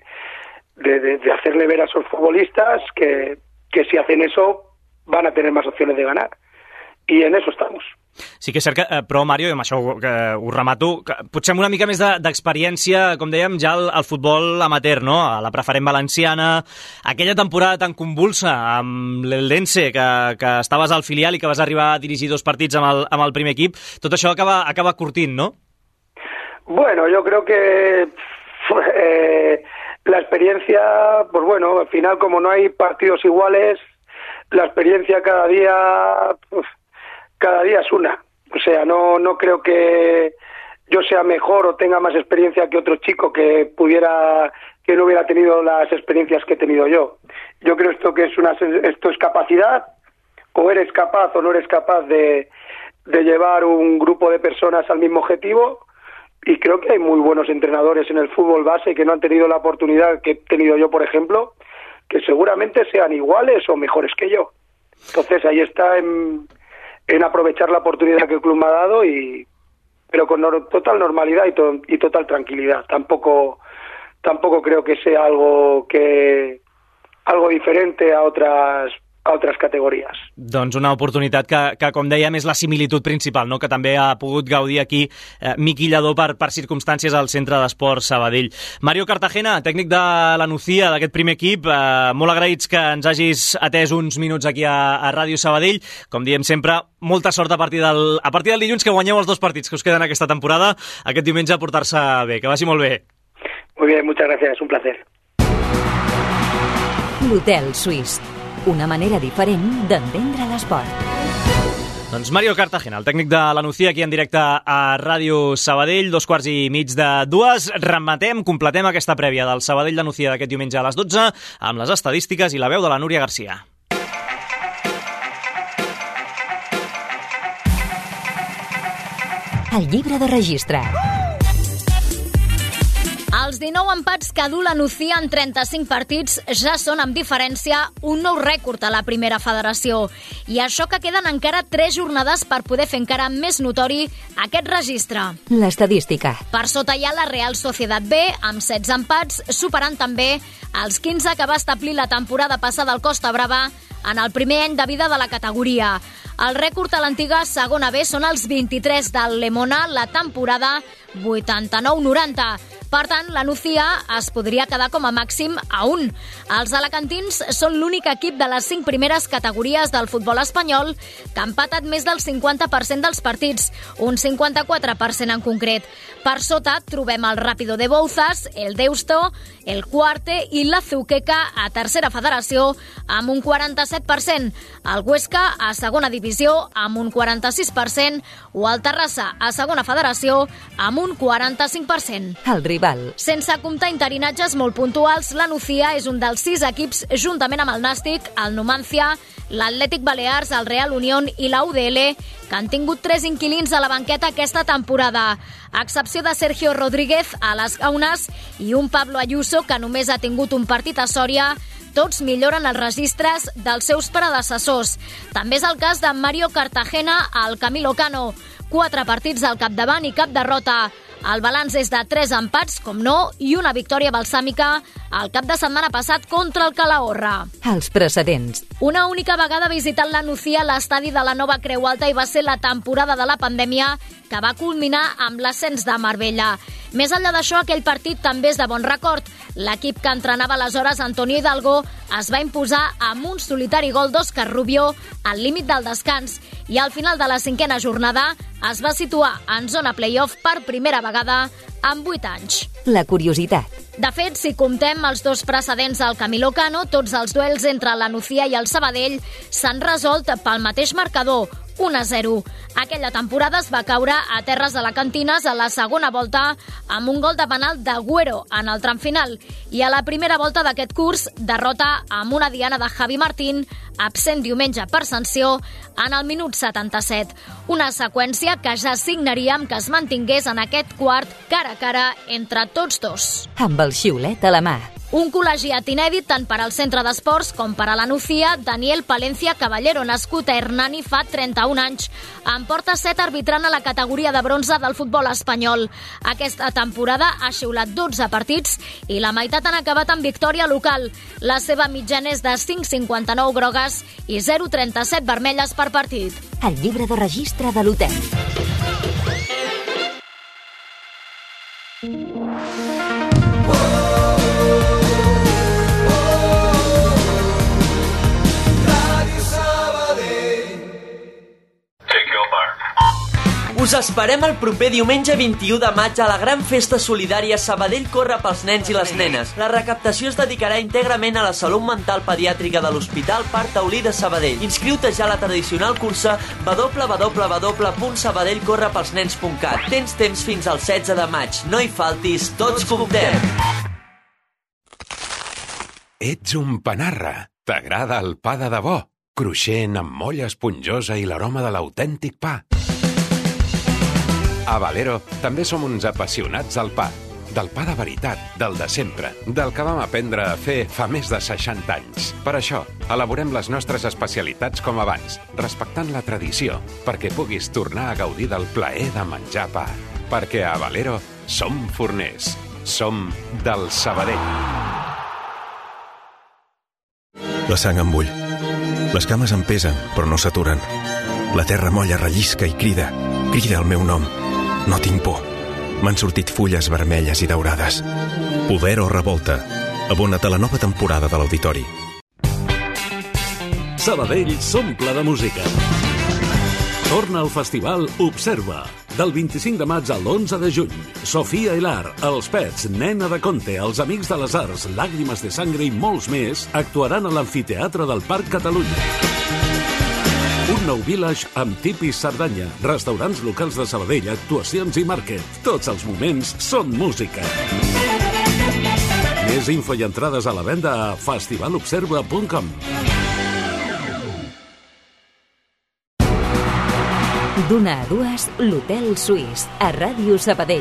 hacerle ver a esos futbolistas que si hacen eso van a tener más opciones de ganar. I en eso estamos. Sí que és cert que, però Mario, i amb això ho remato, potser amb una mica més d'experiència, com dèiem, ja al futbol amateur, no? A la preferent valenciana, aquella temporada tan convulsa amb l'Eldense, que estaves al filial i que vas arribar a dirigir 2 partits amb el primer equip, tot això acaba curtint, no? Bueno, yo creo que la experiencia, pues bueno, al final como no hay partidos iguales, la experiencia cada día es una. O sea, no creo que yo sea mejor o tenga más experiencia que otro chico que no hubiera tenido las experiencias que he tenido yo. Yo creo esto es capacidad, o eres capaz o no eres capaz de llevar un grupo de personas al mismo objetivo, y creo que hay muy buenos entrenadores en el fútbol base que no han tenido la oportunidad que he tenido yo, por ejemplo, que seguramente sean iguales o mejores que yo. Entonces ahí está en aprovechar la oportunidad que el club me ha dado, pero con total normalidad y total tranquilidad. Tampoco creo que sea algo diferente a otras categorías. Doncs una oportunitat que com dèiem, és la similitud principal, no? Que també ha pogut gaudir aquí Miqui Lladó per circumstàncies al Centre d'Esports Sabadell. Mario Cartagena, tècnic de la Nucía, d'aquest primer equip, molt agraïts que ens hagis atès uns minuts aquí a Ràdio Sabadell. Com diem sempre, molta sort a partir del dilluns, que guanyeu els 2 partits que us queden aquesta temporada, aquest diumenge a portar-se bé. Que vagi molt bé. Muy bien, muchas gracias, un placer. L'Hotel Suís, una manera diferent d'entendre l'esport. Doncs Mario Cartagena, el tècnic de la Nucía, aquí en directe a Ràdio Sabadell, 2:15. Completem aquesta prèvia del Sabadell de Nucía d'aquest diumenge a les 12 amb les estadístiques i la veu de la Núria Garcia. El llibre de registre. Els 19 empats que du la Nucía en 35 partits ja són, amb diferència, un nou rècord a la primera federació. I això que queden encara 3 jornades per poder fer encara més notori aquest registre. L'estadística. Per sota hi ha la Real Sociedad B, amb 16 empats, superant també els 15 que va establir la temporada passada al Costa Brava en el primer any de vida de la categoria. El rècord a l'antiga segona B són els 23 del Lemona, la temporada 89-90. Per tant, la Nucía es podria quedar com a màxim a 1. Els alacantins són l'únic equip de les 5 primeres categories del futbol espanyol que ha empatat més del 50% dels partits, un 54% en concret. Per sota trobem el Rápido de Bouzas, el Deusto, el Cuarte i la Zuqueca a tercera federació amb un 47%, el Huesca a segona divisió amb un 46% o el Terrassa a segona federació amb un 45%. El rival. Sense comptar interinatges molt puntuals, la Nucía és un dels 6 equips, juntament amb el Nàstic, el Numancia, l'Atlètic Balears, el Real Unión i la UDL, que han tingut 3 inquilins a la banqueta aquesta temporada, a excepció de Sergio Rodríguez a les Gaunes i un Pablo Ayuso que només ha tingut un partit a Sòria. Tots milloren els registres dels seus predecessors. També és el cas de Mario Cartagena al Camilo Cano. 4 partits al capdavant i cap derrota. El balanç és de 3 empats, com no, i una victòria balsàmica el cap de setmana passat contra el Calahorra. Els precedents. Una única vegada ha visitat la Nucía l'estadi de la Nova Creu Alta i va ser la temporada de la pandèmia que va culminar amb l'ascens de Marbella. Més enllà d'això, aquell partit també és de bon record. L'equip que entrenava aleshores Antonio Hidalgo es va imposar amb un solitari gol d'Òscar Rubio al límit del descans i al final de la 5a jornada es va situar en zona play-off per primera vegada en 8 anys. La curiositat. De fet, si comptem els 2 precedents del Camilo Cano, tots els duels entre la Nucía i el Sabadell s'han resolt pel mateix marcador, 1-0. Aquella temporada es va caure a terres alacantines a la segona volta amb un gol de penal d'Agüero en el tram final i a la primera volta d'aquest curs derrota amb una diana de Javi Martín, absent diumenge per sanció, en el minut 77. Una seqüència que ja signaríem que es mantingués en aquest quart cara a cara entre tots dos. Amb el xiulet a la mà. Un col·legiat inèdit tant per al Centre d'Esports com per a la Nucía, Daniel Palencia Caballero, nascut a Hernani fa 31 anys. En porta 7 arbitrant a la categoria de bronze del futbol espanyol. Aquesta temporada ha xiulat 12 partits i la meitat han acabat amb victòria local. La seva mitjana és de 5,59 grogues i 0,37 vermelles per partit. El llibre de registre de l'hotel. Us esperem el proper diumenge 21 de maig a la gran festa solidària Sabadell Corre pels nens i les nenes. La recaptació es dedicarà íntegrament a la salut mental pediàtrica de l'Hospital Parc Taulí de Sabadell. Inscriu-te ja a la tradicional cursa www.sabadellcorrepelsnens.cat. Tens temps fins al 16 de maig. No hi faltis, tots comptem! Ets un panarra. T'agrada el pa de debò? Cruixent, amb molla esponjosa i l'aroma de l'autèntic pa. A Valero també som uns apassionats del pa. Del pa de veritat, del de sempre, del que vam aprendre a fer fa més de 60 anys. Per això, elaborem les nostres especialitats com abans, respectant la tradició, perquè puguis tornar a gaudir del plaer de menjar pa. Perquè a Valero som forners. Som del Sabadell. La sang em bull. Les cames em pesen, però no s'aturen. La terra molla, rellisca i crida. Crida el meu nom. No tinc por. M'han sortit fulles vermelles i daurades. Poder o revolta. Abona't a la nova temporada de l'Auditori. Sabadell s'omple de música. Torna al festival Observa. Del 25 de maig a l'11 de juny. Sofia Elar, Els Pets, Nena de Conte, Els Amics de les Arts, Làgrimes de Sangre i molts més actuaran a l'Amfiteatre del Parc Catalunya. Un nou village amb tipis Cerdanya, restaurants locals de Sabadell, actuacions i màrquet. Tots els moments són música. Més info i entrades a la venda a festivalobserva.com. D'una a dues, l'Hotel Suís, a Ràdio Sabadell.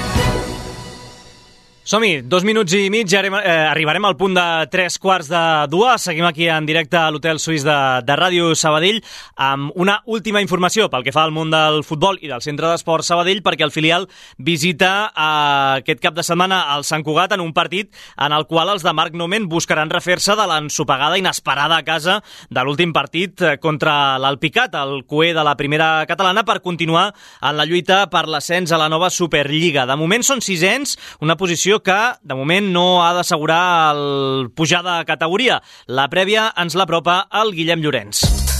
Som-hi, 2 minuts i mig, arribarem al punt de 3:15. Seguim aquí en directe a l'Hotel Suís de Ràdio Sabadell amb una última informació pel que fa al món del futbol i del Centre d'Esports Sabadell, perquè el filial visita aquest cap de setmana al Sant Cugat en un partit en el qual els de Marc Nomen buscaran refer-se de l'ensopegada inesperada a casa de l'últim partit contra l'Alpicat, el cué de la primera catalana, per continuar en la lluita per l'ascens a la nova Superliga. De moment són sisens, una posició que, de moment, no ha d'assegurar el pujar de categoria. La prèvia ens l'apropa el Guillem Llorenç.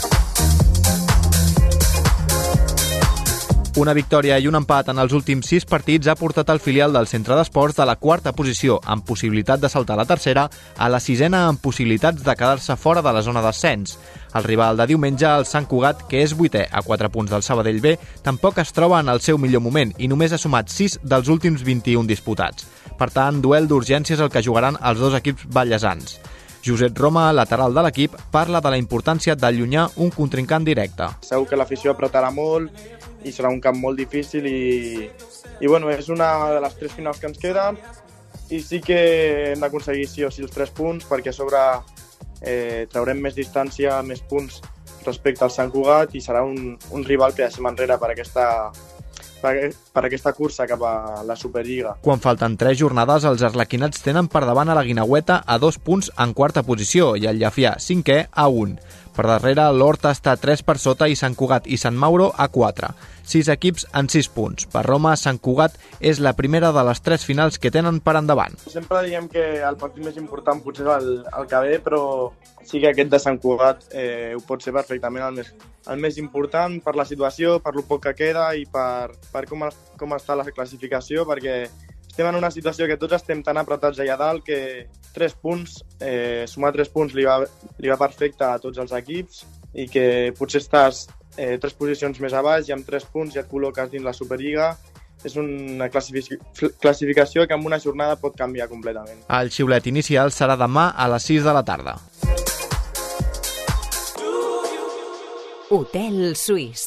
Una victòria i un empat en els últims 6 partits ha portat el filial del Centre d'Esports de la 4a posició, amb possibilitat de saltar a la tercera, a la 6a amb possibilitats de quedar-se fora de la zona d'ascens. El rival de diumenge, el Sant Cugat, que és 8è a 4 punts del Sabadell B, tampoc es troba en el seu millor moment i només ha sumat 6 dels últims 21 disputats. Per tant, duel d'urgències el que jugaran els dos equips ballesans. Josep Roma, lateral de l'equip, parla de la importància d'allunyar un contrincant directe. Segur que l'afició apretarà molt i serà un camp molt difícil i bueno, és una de les 3 finals que ens queden i sí que hem d'aconseguir sí o sí els 3 punts perquè a sobre traurem més distància, més punts respecte al Sant Cugat i serà un rival que deixem enrere per aquesta cursa cap a la Superliga. Quan falten 3 jornades, els arlequinats tenen per davant a la Guineueta a 2 punts en 4a posició i el Llefià, 5è, a 1. Per darrere, l'Horta està 3 per sota i Sant Cugat i Sant Mauro a 4. 6 equips en 6 punts. Per Roma, Sant Cugat és la primera de les 3 finals que tenen per endavant. Sempre diem que el partit més important potser és el que ve, però sí que aquest de Sant Cugat ho pot ser perfectament el més important per la situació, per lo poc que queda i per com està la classificació, perquè estem en una situació que tots estem tan apretats allà dalt que 3 punts, sumar 3 punts li va perfecte a tots els equips i que potser estàs 3 posicions més a baix i amb 3 punts ja et col·loques dins la Superliga. És una classificació que en una jornada pot canviar completament. El xiulet inicial serà demà a les 6 de la tarda. Hotel Suís.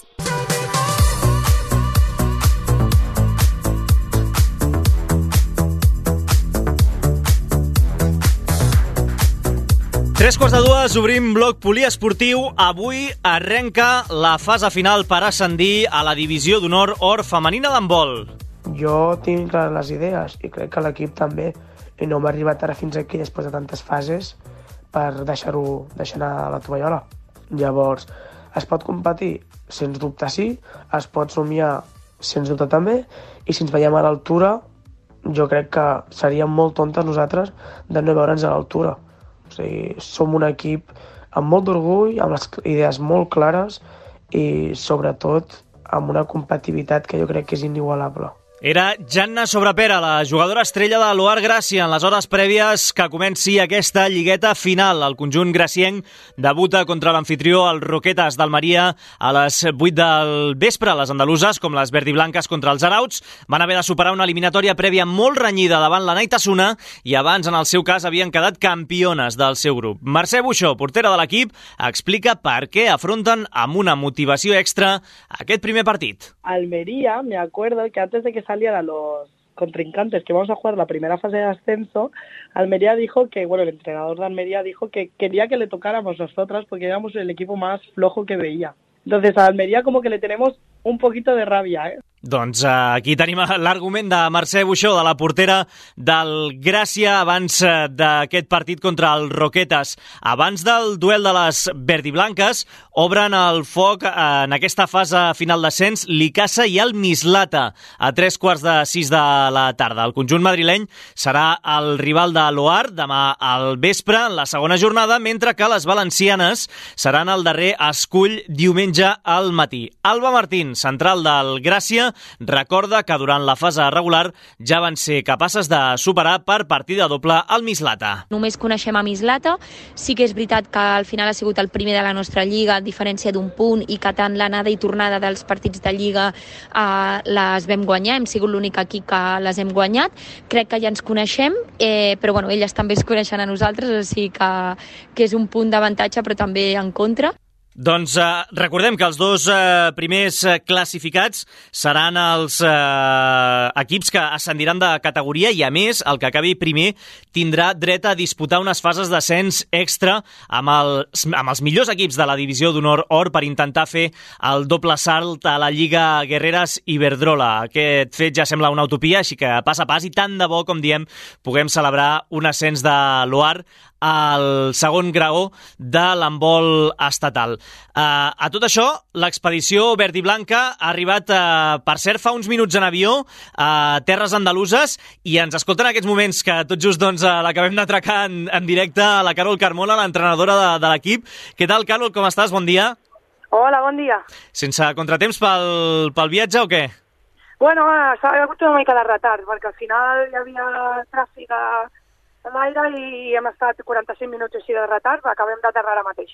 Tres quarts de dues, obrim bloc poliesportiu. Avui arrenca la fase final per ascendir a la divisió d'honor or femenina d'handbol. Jo tinc clares les idees i crec que l'equip també, i no m'ha arribat ara fins aquí després de tantes fases per deixar anar a la tovallola. Llavors, es pot competir? Sens dubte sí, es pot somiar sens dubte també, i si ens veiem a l'altura, jo crec que seríem molt tontes nosaltres de no veure'ns a l'altura. O sigui, som un equip amb molt d'orgull, amb les idees molt clares i, sobretot, amb una competitivitat que jo crec que és inigualable. Era Janna Sobrepera, la jugadora estrella de l'Oar Gràcia, en les hores prèvies que comenci aquesta lligueta final. El conjunt gracienc debuta contra l'anfitrió, el Roquetes d'Almeria, a les 8 del vespre. Les andaluses, com les verdiblanques contra els arauts, van haver de superar una eliminatòria prèvia molt renyida davant la Naitasuna i abans, en el seu cas, havien quedat campiones del seu grup. Mercè Buixó, portera de l'equip, explica per què afronten amb una motivació extra aquest primer partit. Almería, me acuerdo que antes de que salieran los contrincantes que vamos a jugar la primera fase de ascenso, Almería dijo que, el entrenador de Almería dijo que quería que le tocáramos nosotras porque éramos el equipo más flojo que veía. Entonces a Almería como que le tenemos un poquito de rabia, ¿eh? Doncs aquí tenim l'argument de Mercè Buixó, de la portera del Gràcia, abans d'aquest partit contra el Roquetes. Abans del duel de les verdiblanques, obren el foc en aquesta fase final d'ascens l'Icasa i el Mislata a 3:45 de la tarda. El conjunt madrileny serà el rival de l'Oar demà al vespre en la segona jornada, mentre que les valencianes seran el darrer escull diumenge al matí. Alba Martín, central del Gràcia, recorda que durant la fase regular ja van ser capaces de superar per partida doble el Mislata. Només coneixem a Mislata, sí que és veritat que al final ha sigut el primer de la nostra lliga, a diferència d'un punt, i que tant l'anada i tornada dels partits de lliga les vam guanyar, hem sigut l'únic equip que les hem guanyat. Crec que ja ens coneixem, però bueno, elles també es coneixen a nosaltres, o sigui que és un punt d'avantatge però també en contra. Doncs recordem que els dos primers classificats seran els equips que ascendiran de categoria i, a més, el que acabi primer tindrà dret a disputar unes fases d'ascens extra amb els millors equips de la divisió d'honor or per intentar fer el doble salt a la Lliga Guerreres Iberdrola. Aquest fet ja sembla una utopia, així que pas a pas, i tant de bo, com diem, puguem celebrar un ascens de l'OAR al segon graó de l'handbol estatal. A tot això, l'expedició verd i blanca ha arribat, per cert, fa uns minuts en avió a terres andaluses i ens escolten en aquests moments que tot just l'acabem d'atracar en directe a la Carol Carmona, l'entrenadora de l'equip. Què tal, Carol? Com estàs? Bon dia. Hola, bon dia. Sense contratemps pel viatge o què? Bueno, s'ha hagut una mica de retard, perquè al final hi havia tràfic a l'aire i hem estat 45 minuts així de retard, acabem d'aterrar ara mateix.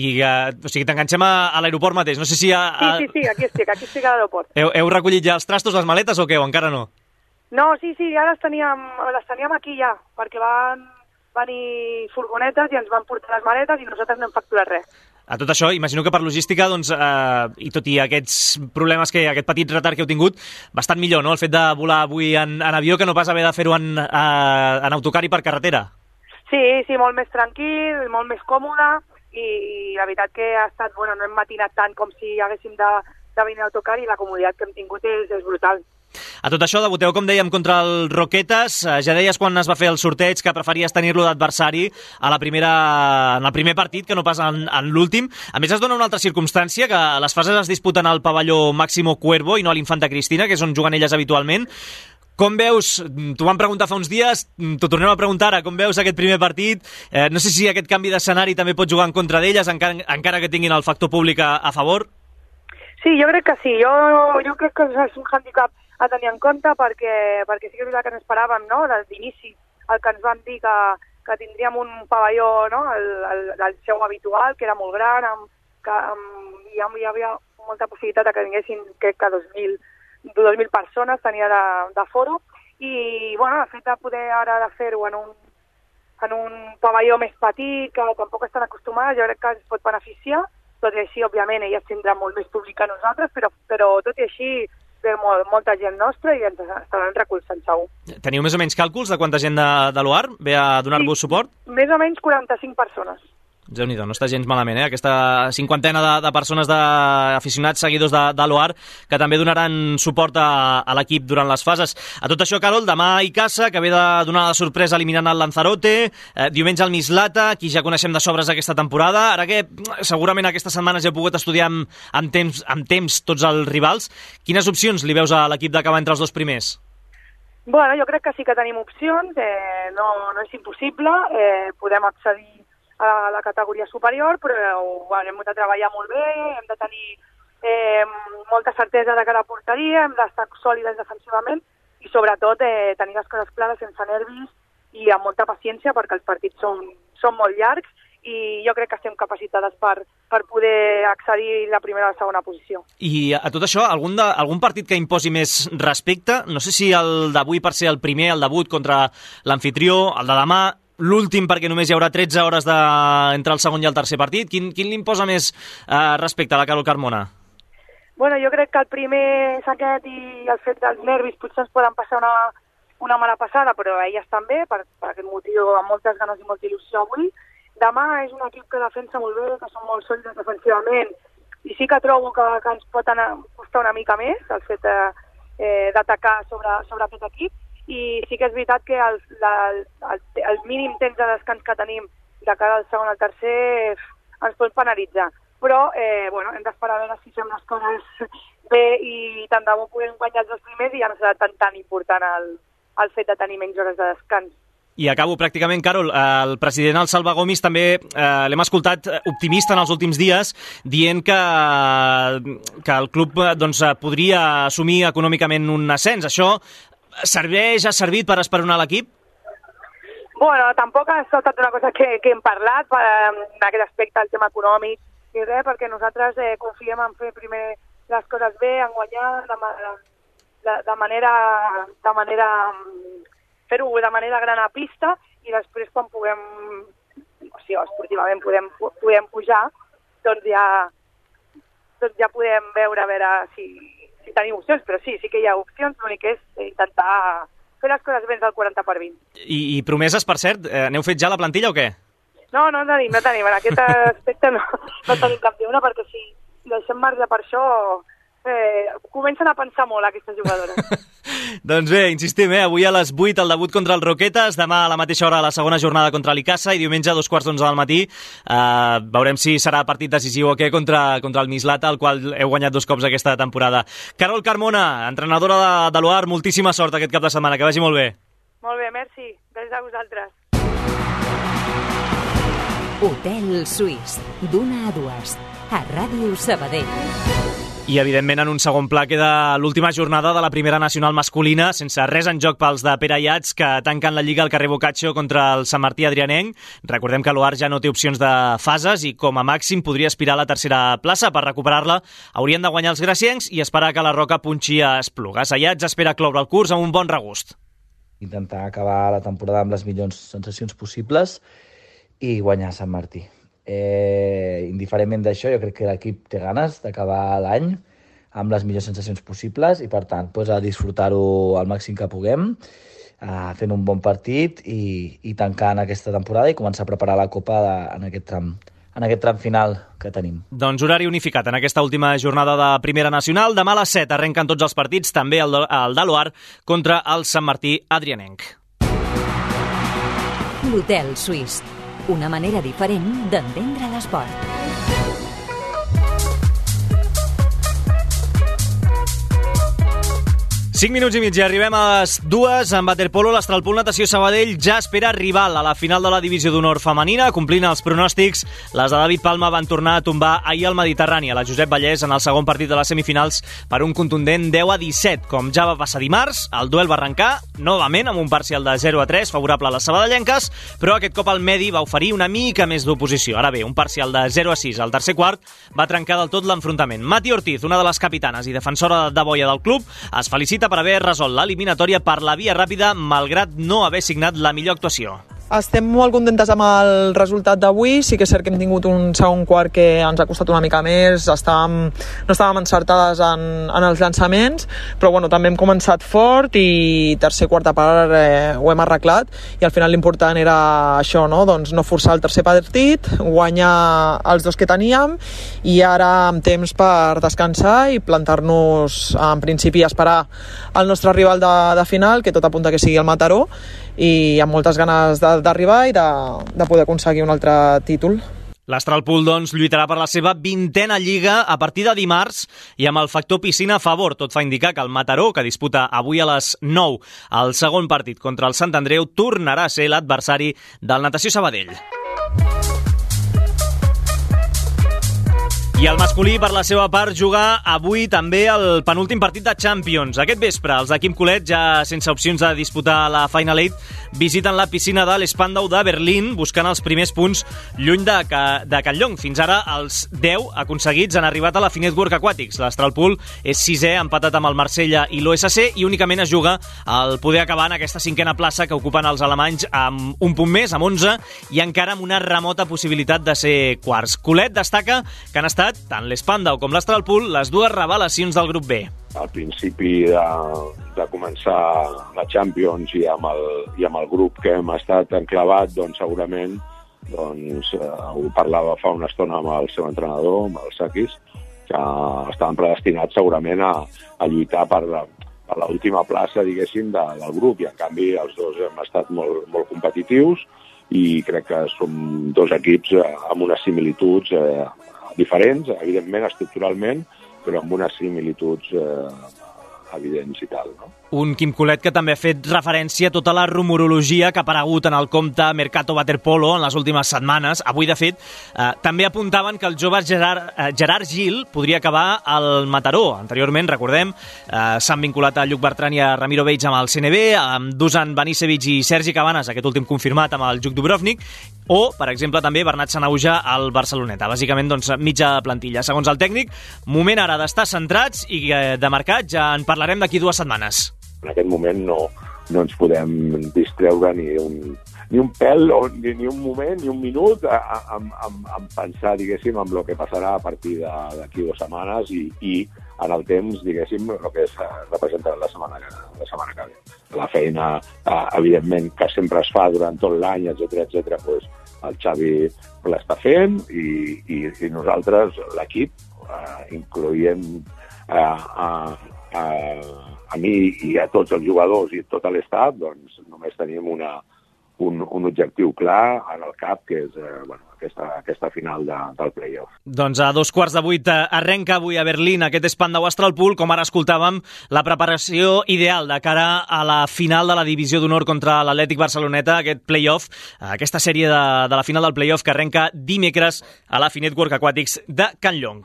O sigui, t'enganxem a l'aeroport mateix. No sé si... Sí, aquí estic a l'aeroport. Heu recollit ja els trastos, les maletes o què, o encara no? No, sí, ja les teníem aquí ja, perquè van venir furgonetes i ens van portar les maletes i nosaltres no hem facturat res. A tot això, imagino que per logística, doncs, i tot i aquests problemes aquest petit retard que heu tingut, bastant millor, no?, el fet de volar avui en avió que no pas haver de fer-ho en autocar i per carretera. Sí, molt més tranquil, molt més còmode, i la veritat que ha estat, no hem matinat tant com si haguéssim de venir a autocar, i la comoditat que hem tingut és brutal. A tot això, debuteu, com dèiem, contra el Roquetes. Ja deies quan es va fer el sorteig que preferies tenir-lo d'adversari en el primer partit que no pas en l'últim. A més, es dona una altra circumstància, que les fases es disputen al pavelló Máximo Cuervo i no a l'Infanta Cristina, que és on juguen elles habitualment. Com veus, t'ho vam preguntar fa uns dies, t'ho tornem a preguntar ara, com veus aquest primer partit? No sé si aquest canvi d'escenari també pot jugar en contra d'elles, encara que tinguin el factor públic a favor. Sí, jo crec que sí. Jo crec que és un handicap a tenir en compte perquè sí que és veritat que ens esperàvem, no?, des d'inici el que ens van dir que tindríem un pavelló, no?, el seu habitual, que era molt gran, hi havia molta possibilitat que vinguessin, crec que 2.000 persones tenia de foro, i el fet de poder ara de fer-ho en un pavelló més petit, que tampoc estan acostumades, jo crec que ens pot beneficiar. Tot i així, òbviament, elles tindran molt més públic que nosaltres, però tot i així ve molta gent nostra i ens estaran recolzant segur. Teniu més o menys càlculs de quanta gent de l'OAR ve a donar-vos suport? Més o menys 45 persones. Déu-n'hi-do, no està gens malament, aquesta cinquantena de persones, d'aficionats, seguidors de l'OAR, que també donaran suport a l'equip durant les fases. A tot això, Carol, demà Icasa, que ve de donar la sorpresa eliminant el Lanzarote, diumenge el Mislata, qui ja coneixem de sobres aquesta temporada. Ara que segurament aquestes setmanes ja heu pogut estudiar amb temps tots els rivals, quines opcions li veus a l'equip d'acabar entre els dos primers? Bueno, jo crec que sí que tenim opcions, no és impossible, podem accedir a la categoria superior, però hem de treballar molt bé, hem de tenir molta certesa de cara a porteria, hem d'estar sòlides defensivament i sobretot tenir les coses clares sense nervis i amb molta paciència, perquè els partits són molt llargs i jo crec que estem capacitades per poder accedir a la primera o la segona posició. I a tot això, algun partit que imposi més respecte? No sé si el d'avui per ser el primer, el debut contra l'anfitrió, el de demà, l'últim perquè només hi haurà 13 hores entre el segon i el tercer partit. Quin li imposa més respecte a la Carol Carmona? Bueno, jo crec que el primer és aquest i el fet dels nervis potser ens poden passar una mala passada, però elles també, per aquest motiu, amb moltes ganes i molta il·lusió avui. Demà és un equip que defensa molt bé, que són molt sòlides defensivament, i sí que trobo que ens pot costar una mica més el fet d'atacar sobre aquest equip, i sí que és veritat que el mínim temps de descans que tenim de cara al segon al tercer ens pot penalitzar. Però hem d'esperar a veure si fem les coses bé i tant de bo podem guanyar els dos primers i ja no serà tan important el fet de tenir menys hores de descans. I acabo pràcticament, Carol, el president, el Salva Gomis, també l'hem escoltat optimista en els últims dies, dient que el club podria assumir econòmicament un ascens. Això ha servit per esperonar l'equip? Bueno, tampoc ha estat una cosa que hem parlat en aquest aspecte, el tema econòmic, ni res, perquè nosaltres confiem en fer primer les coses bé, en guanyar de manera fer-ho de manera gran a pista, i després quan puguem, esportivament podem pujar, doncs ja podem veure a veure si tenim opcions, però sí que hi ha opcions, l'únic és intentar fer les coses bé del 40/20. I promeses, per cert, n'heu fet ja la plantilla o què? No tenim. En aquest aspecte no tenim cap ni una, perquè si deixem marge per això, comencen a pensar molt aquestes jugadores. Doncs bé, insistim, avui a les 8 el debut contra el Roquetes, demà a la mateixa hora la segona jornada contra l'Icasa i diumenge a 2:45 del matí. Veurem si serà partit decisiu o què contra el Mislata, el qual heu guanyat 2 cops aquesta temporada. Carol Carmona, entrenadora de l'UAR, moltíssima sort aquest cap de setmana, que vagi molt bé. Molt bé, merci. Gràcies a vosaltres. Hotel Suís, d'1 a 2, a Ràdio Sabadell. I, evidentment, en un segon pla queda l'última jornada de la primera nacional masculina, sense res en joc pels de Pere Ayats, que tanquen la Lliga al carrer Boccaccio contra el Sant Martí Adrianenc. Recordem que l'UAR ja no té opcions de fases i, com a màxim, podria aspirar a la tercera plaça. Per recuperar-la, haurien de guanyar els graciencs i esperar que la Roca punxi a Esplugues. Ayats espera cloure el curs amb un bon regust. Intentar acabar la temporada amb les millors sensacions possibles i guanyar Sant Martí. Indiferentment d'això, jo crec que l'equip té ganes d'acabar l'any amb les millors sensacions possibles i, per tant, a disfrutar-ho al màxim que puguem, fent un bon partit i tancant aquesta temporada i començar a preparar la Copa en aquest tram final que tenim. Doncs horari unificat en aquesta última jornada de Primera Nacional. Demà a les 7 arrenquen tots els partits, també el de l'UAR contra el Sant Martí Adrianenc. L'Hotel Suís, una manera diferent d'entendre l'esport. Cinc minuts i mig i arribem a les 2. En waterpolo, l'Astralpool Natació Sabadell ja espera rival a la final de la Divisió d'Honor femenina. Complint els pronòstics, les de David Palma van tornar a tombar ahir al Mediterrani, a la Josep Vallès, en el segon partit de les semifinals per un contundent 10-17. Com ja va passar dimarts, el duel va arrencar novament amb un parcial de 0-3 favorable a les sabadellenques, però aquest cop el Medi va oferir una mica més d'oposició. Ara bé, un parcial de 0-6 al tercer quart va trencar del tot l'enfrontament. Mati Ortiz, una de les capitanes i defensora de boia del club, es felicita per haver resolt l'eliminatòria per la via ràpida, malgrat no haver signat la millor actuació. Estem molt contentes amb el resultat d'avui. Sí que és cert que hem tingut un segon quart que ens ha costat una mica més, no estàvem encertades en els llançaments, però també hem començat fort i tercer, quarta part ho hem arreglat i al final l'important era això, no forçar el tercer partit, guanyar els dos que teníem i ara amb temps per descansar i plantar-nos en principi a esperar el nostre rival de final, que tot apunta que sigui el Mataró, i amb moltes ganes d'arribar i de poder aconseguir un altre títol. L'Astralpool, lluitarà per la seva 20a Lliga a partir de dimarts i amb el factor piscina a favor. Tot fa indicar que el Mataró, que disputa avui a les 9 el segon partit contra el Sant Andreu, tornarà a ser l'adversari del Natació Sabadell. I el masculí, per la seva part, juga avui també el penúltim partit de Champions. Aquest vespre, els de Quim Colet, ja sense opcions de disputar la Final 8, visiten la piscina de l'Spandau de Berlín, buscant els primers punts lluny de Catlllong. Fins ara, els 10 aconseguits han arribat a la Finet Work Aquatics. L'Astralpool és 6è, empatat amb el Marsella i l'OSC, i únicament es juga el poder acabar en aquesta 5a plaça que ocupen els alemanys amb un punt més, amb 11, i encara amb una remota possibilitat de ser quarts. Colet destaca que han estat tant l'Spandau com l'Astralpool les dues revelacions del grup B. Al principi de començar la Champions i amb el grup que hem estat enclavat, segurament ho parlava fa una estona amb el seu entrenador, amb el Sakis, que estaven predestinats segurament a lluitar per l'última plaça, diguéssim, del grup, i en canvi els dos hem estat molt competitius i crec que som dos equips amb unes similituds diferents, evidentment, estructuralment, però amb unes similituds evidents i tal, no? Un Quim Colet que també ha fet referència a tota la rumorologia que ha aparegut en el compte Mercato Waterpolo en les últimes setmanes. Avui, de fet, també apuntaven que el jove Gerard Gil podria acabar al Mataró. Anteriorment, recordem, s'han vinculat a Lluc Bertran i a Ramiro Beig amb el CNB, amb Dusan Banicevic i Sergi Cabanes, aquest últim confirmat amb el Juk Dubrovnik, o, per exemple, també Bernat Sanauja al Barceloneta. Bàsicament, doncs, mitja plantilla. Segons el tècnic, moment ara d'estar centrats i de mercat ja en parlarem d'aquí 2 setmanes. En aquest moment no ens podem distreure ni un pèl, ni un moment, ni un minut en pensar, diguéssim, en el que passarà a partir d'aquí 2 setmanes i en el temps, diguéssim, el que es representarà la setmana que ve. La feina, evidentment, que sempre es fa durant tot l'any, etcètera, doncs el Xavi l'està fent i nosaltres, l'equip, incloent a mi i a tots els jugadors i tot l'estaf, doncs només tenim un objectiu clar en el cap, que és aquesta final del play-off. Doncs a 7:15 arrenca avui a Berlín aquest Spandau Astralpool, com ara escoltàvem, la preparació ideal de cara a la final de la divisió d'honor contra l'Atlètic Barceloneta, aquest play-off, aquesta sèrie de la final del play-off que arrenca dimecres a la Finet World Aquatics de Can Llong.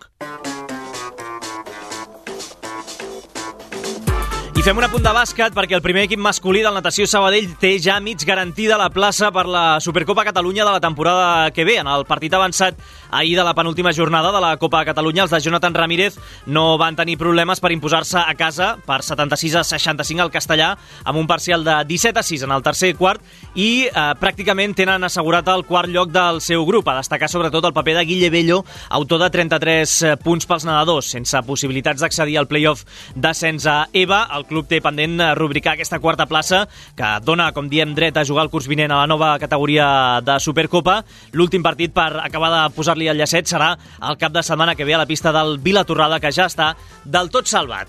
I fem un apunt de bàsquet perquè el primer equip masculí del Natació Sabadell té ja mig garantida la plaça per la Supercopa Catalunya de la temporada que ve. En el partit avançat ahir de la penúltima jornada de la Copa Catalunya, els de Jonathan Ramírez no van tenir problemes per imposar-se a casa per 76-65 al Castellà, amb un parcial de 17-6 en el tercer i quart, i pràcticament tenen assegurat el quart lloc del seu grup. A destacar sobretot el paper de Guille Bello, autor de 33 punts pels nedadors, sense possibilitats d'accedir al play-off d'ascens a EVA. El club té pendent rubricar aquesta quarta plaça, que dona, com diem, dret a jugar el curs vinent a la nova categoria de Supercopa. L'últim partit per acabar de posar-li el llacet serà el cap de setmana que ve a la pista del Vilatorrada, que ja està del tot salvat.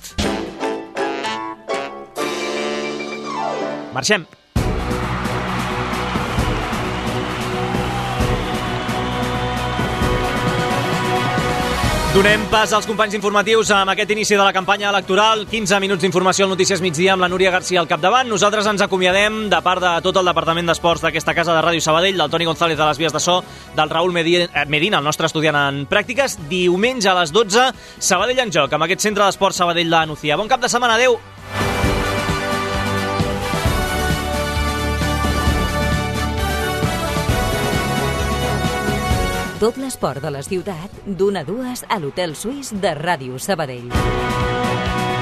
Marxem. Donem pas als companys informatius amb aquest inici de la campanya electoral. 15 minuts d'informació al Notícies Migdia amb la Núria García al capdavant. Nosaltres ens acomiadem de part de tot el Departament d'Esports d'aquesta casa de Ràdio Sabadell, del Toni González de les vies de so, del Raül Medina, el nostre estudiant en pràctiques. Diumenge a les 12, Sabadell en joc, amb aquest centre d'esports Sabadell de Nucía. Bon cap de setmana, adeu! Tot l'esport de la ciutat, d'1 a 2 a l'Hotel Suís de Ràdio Sabadell.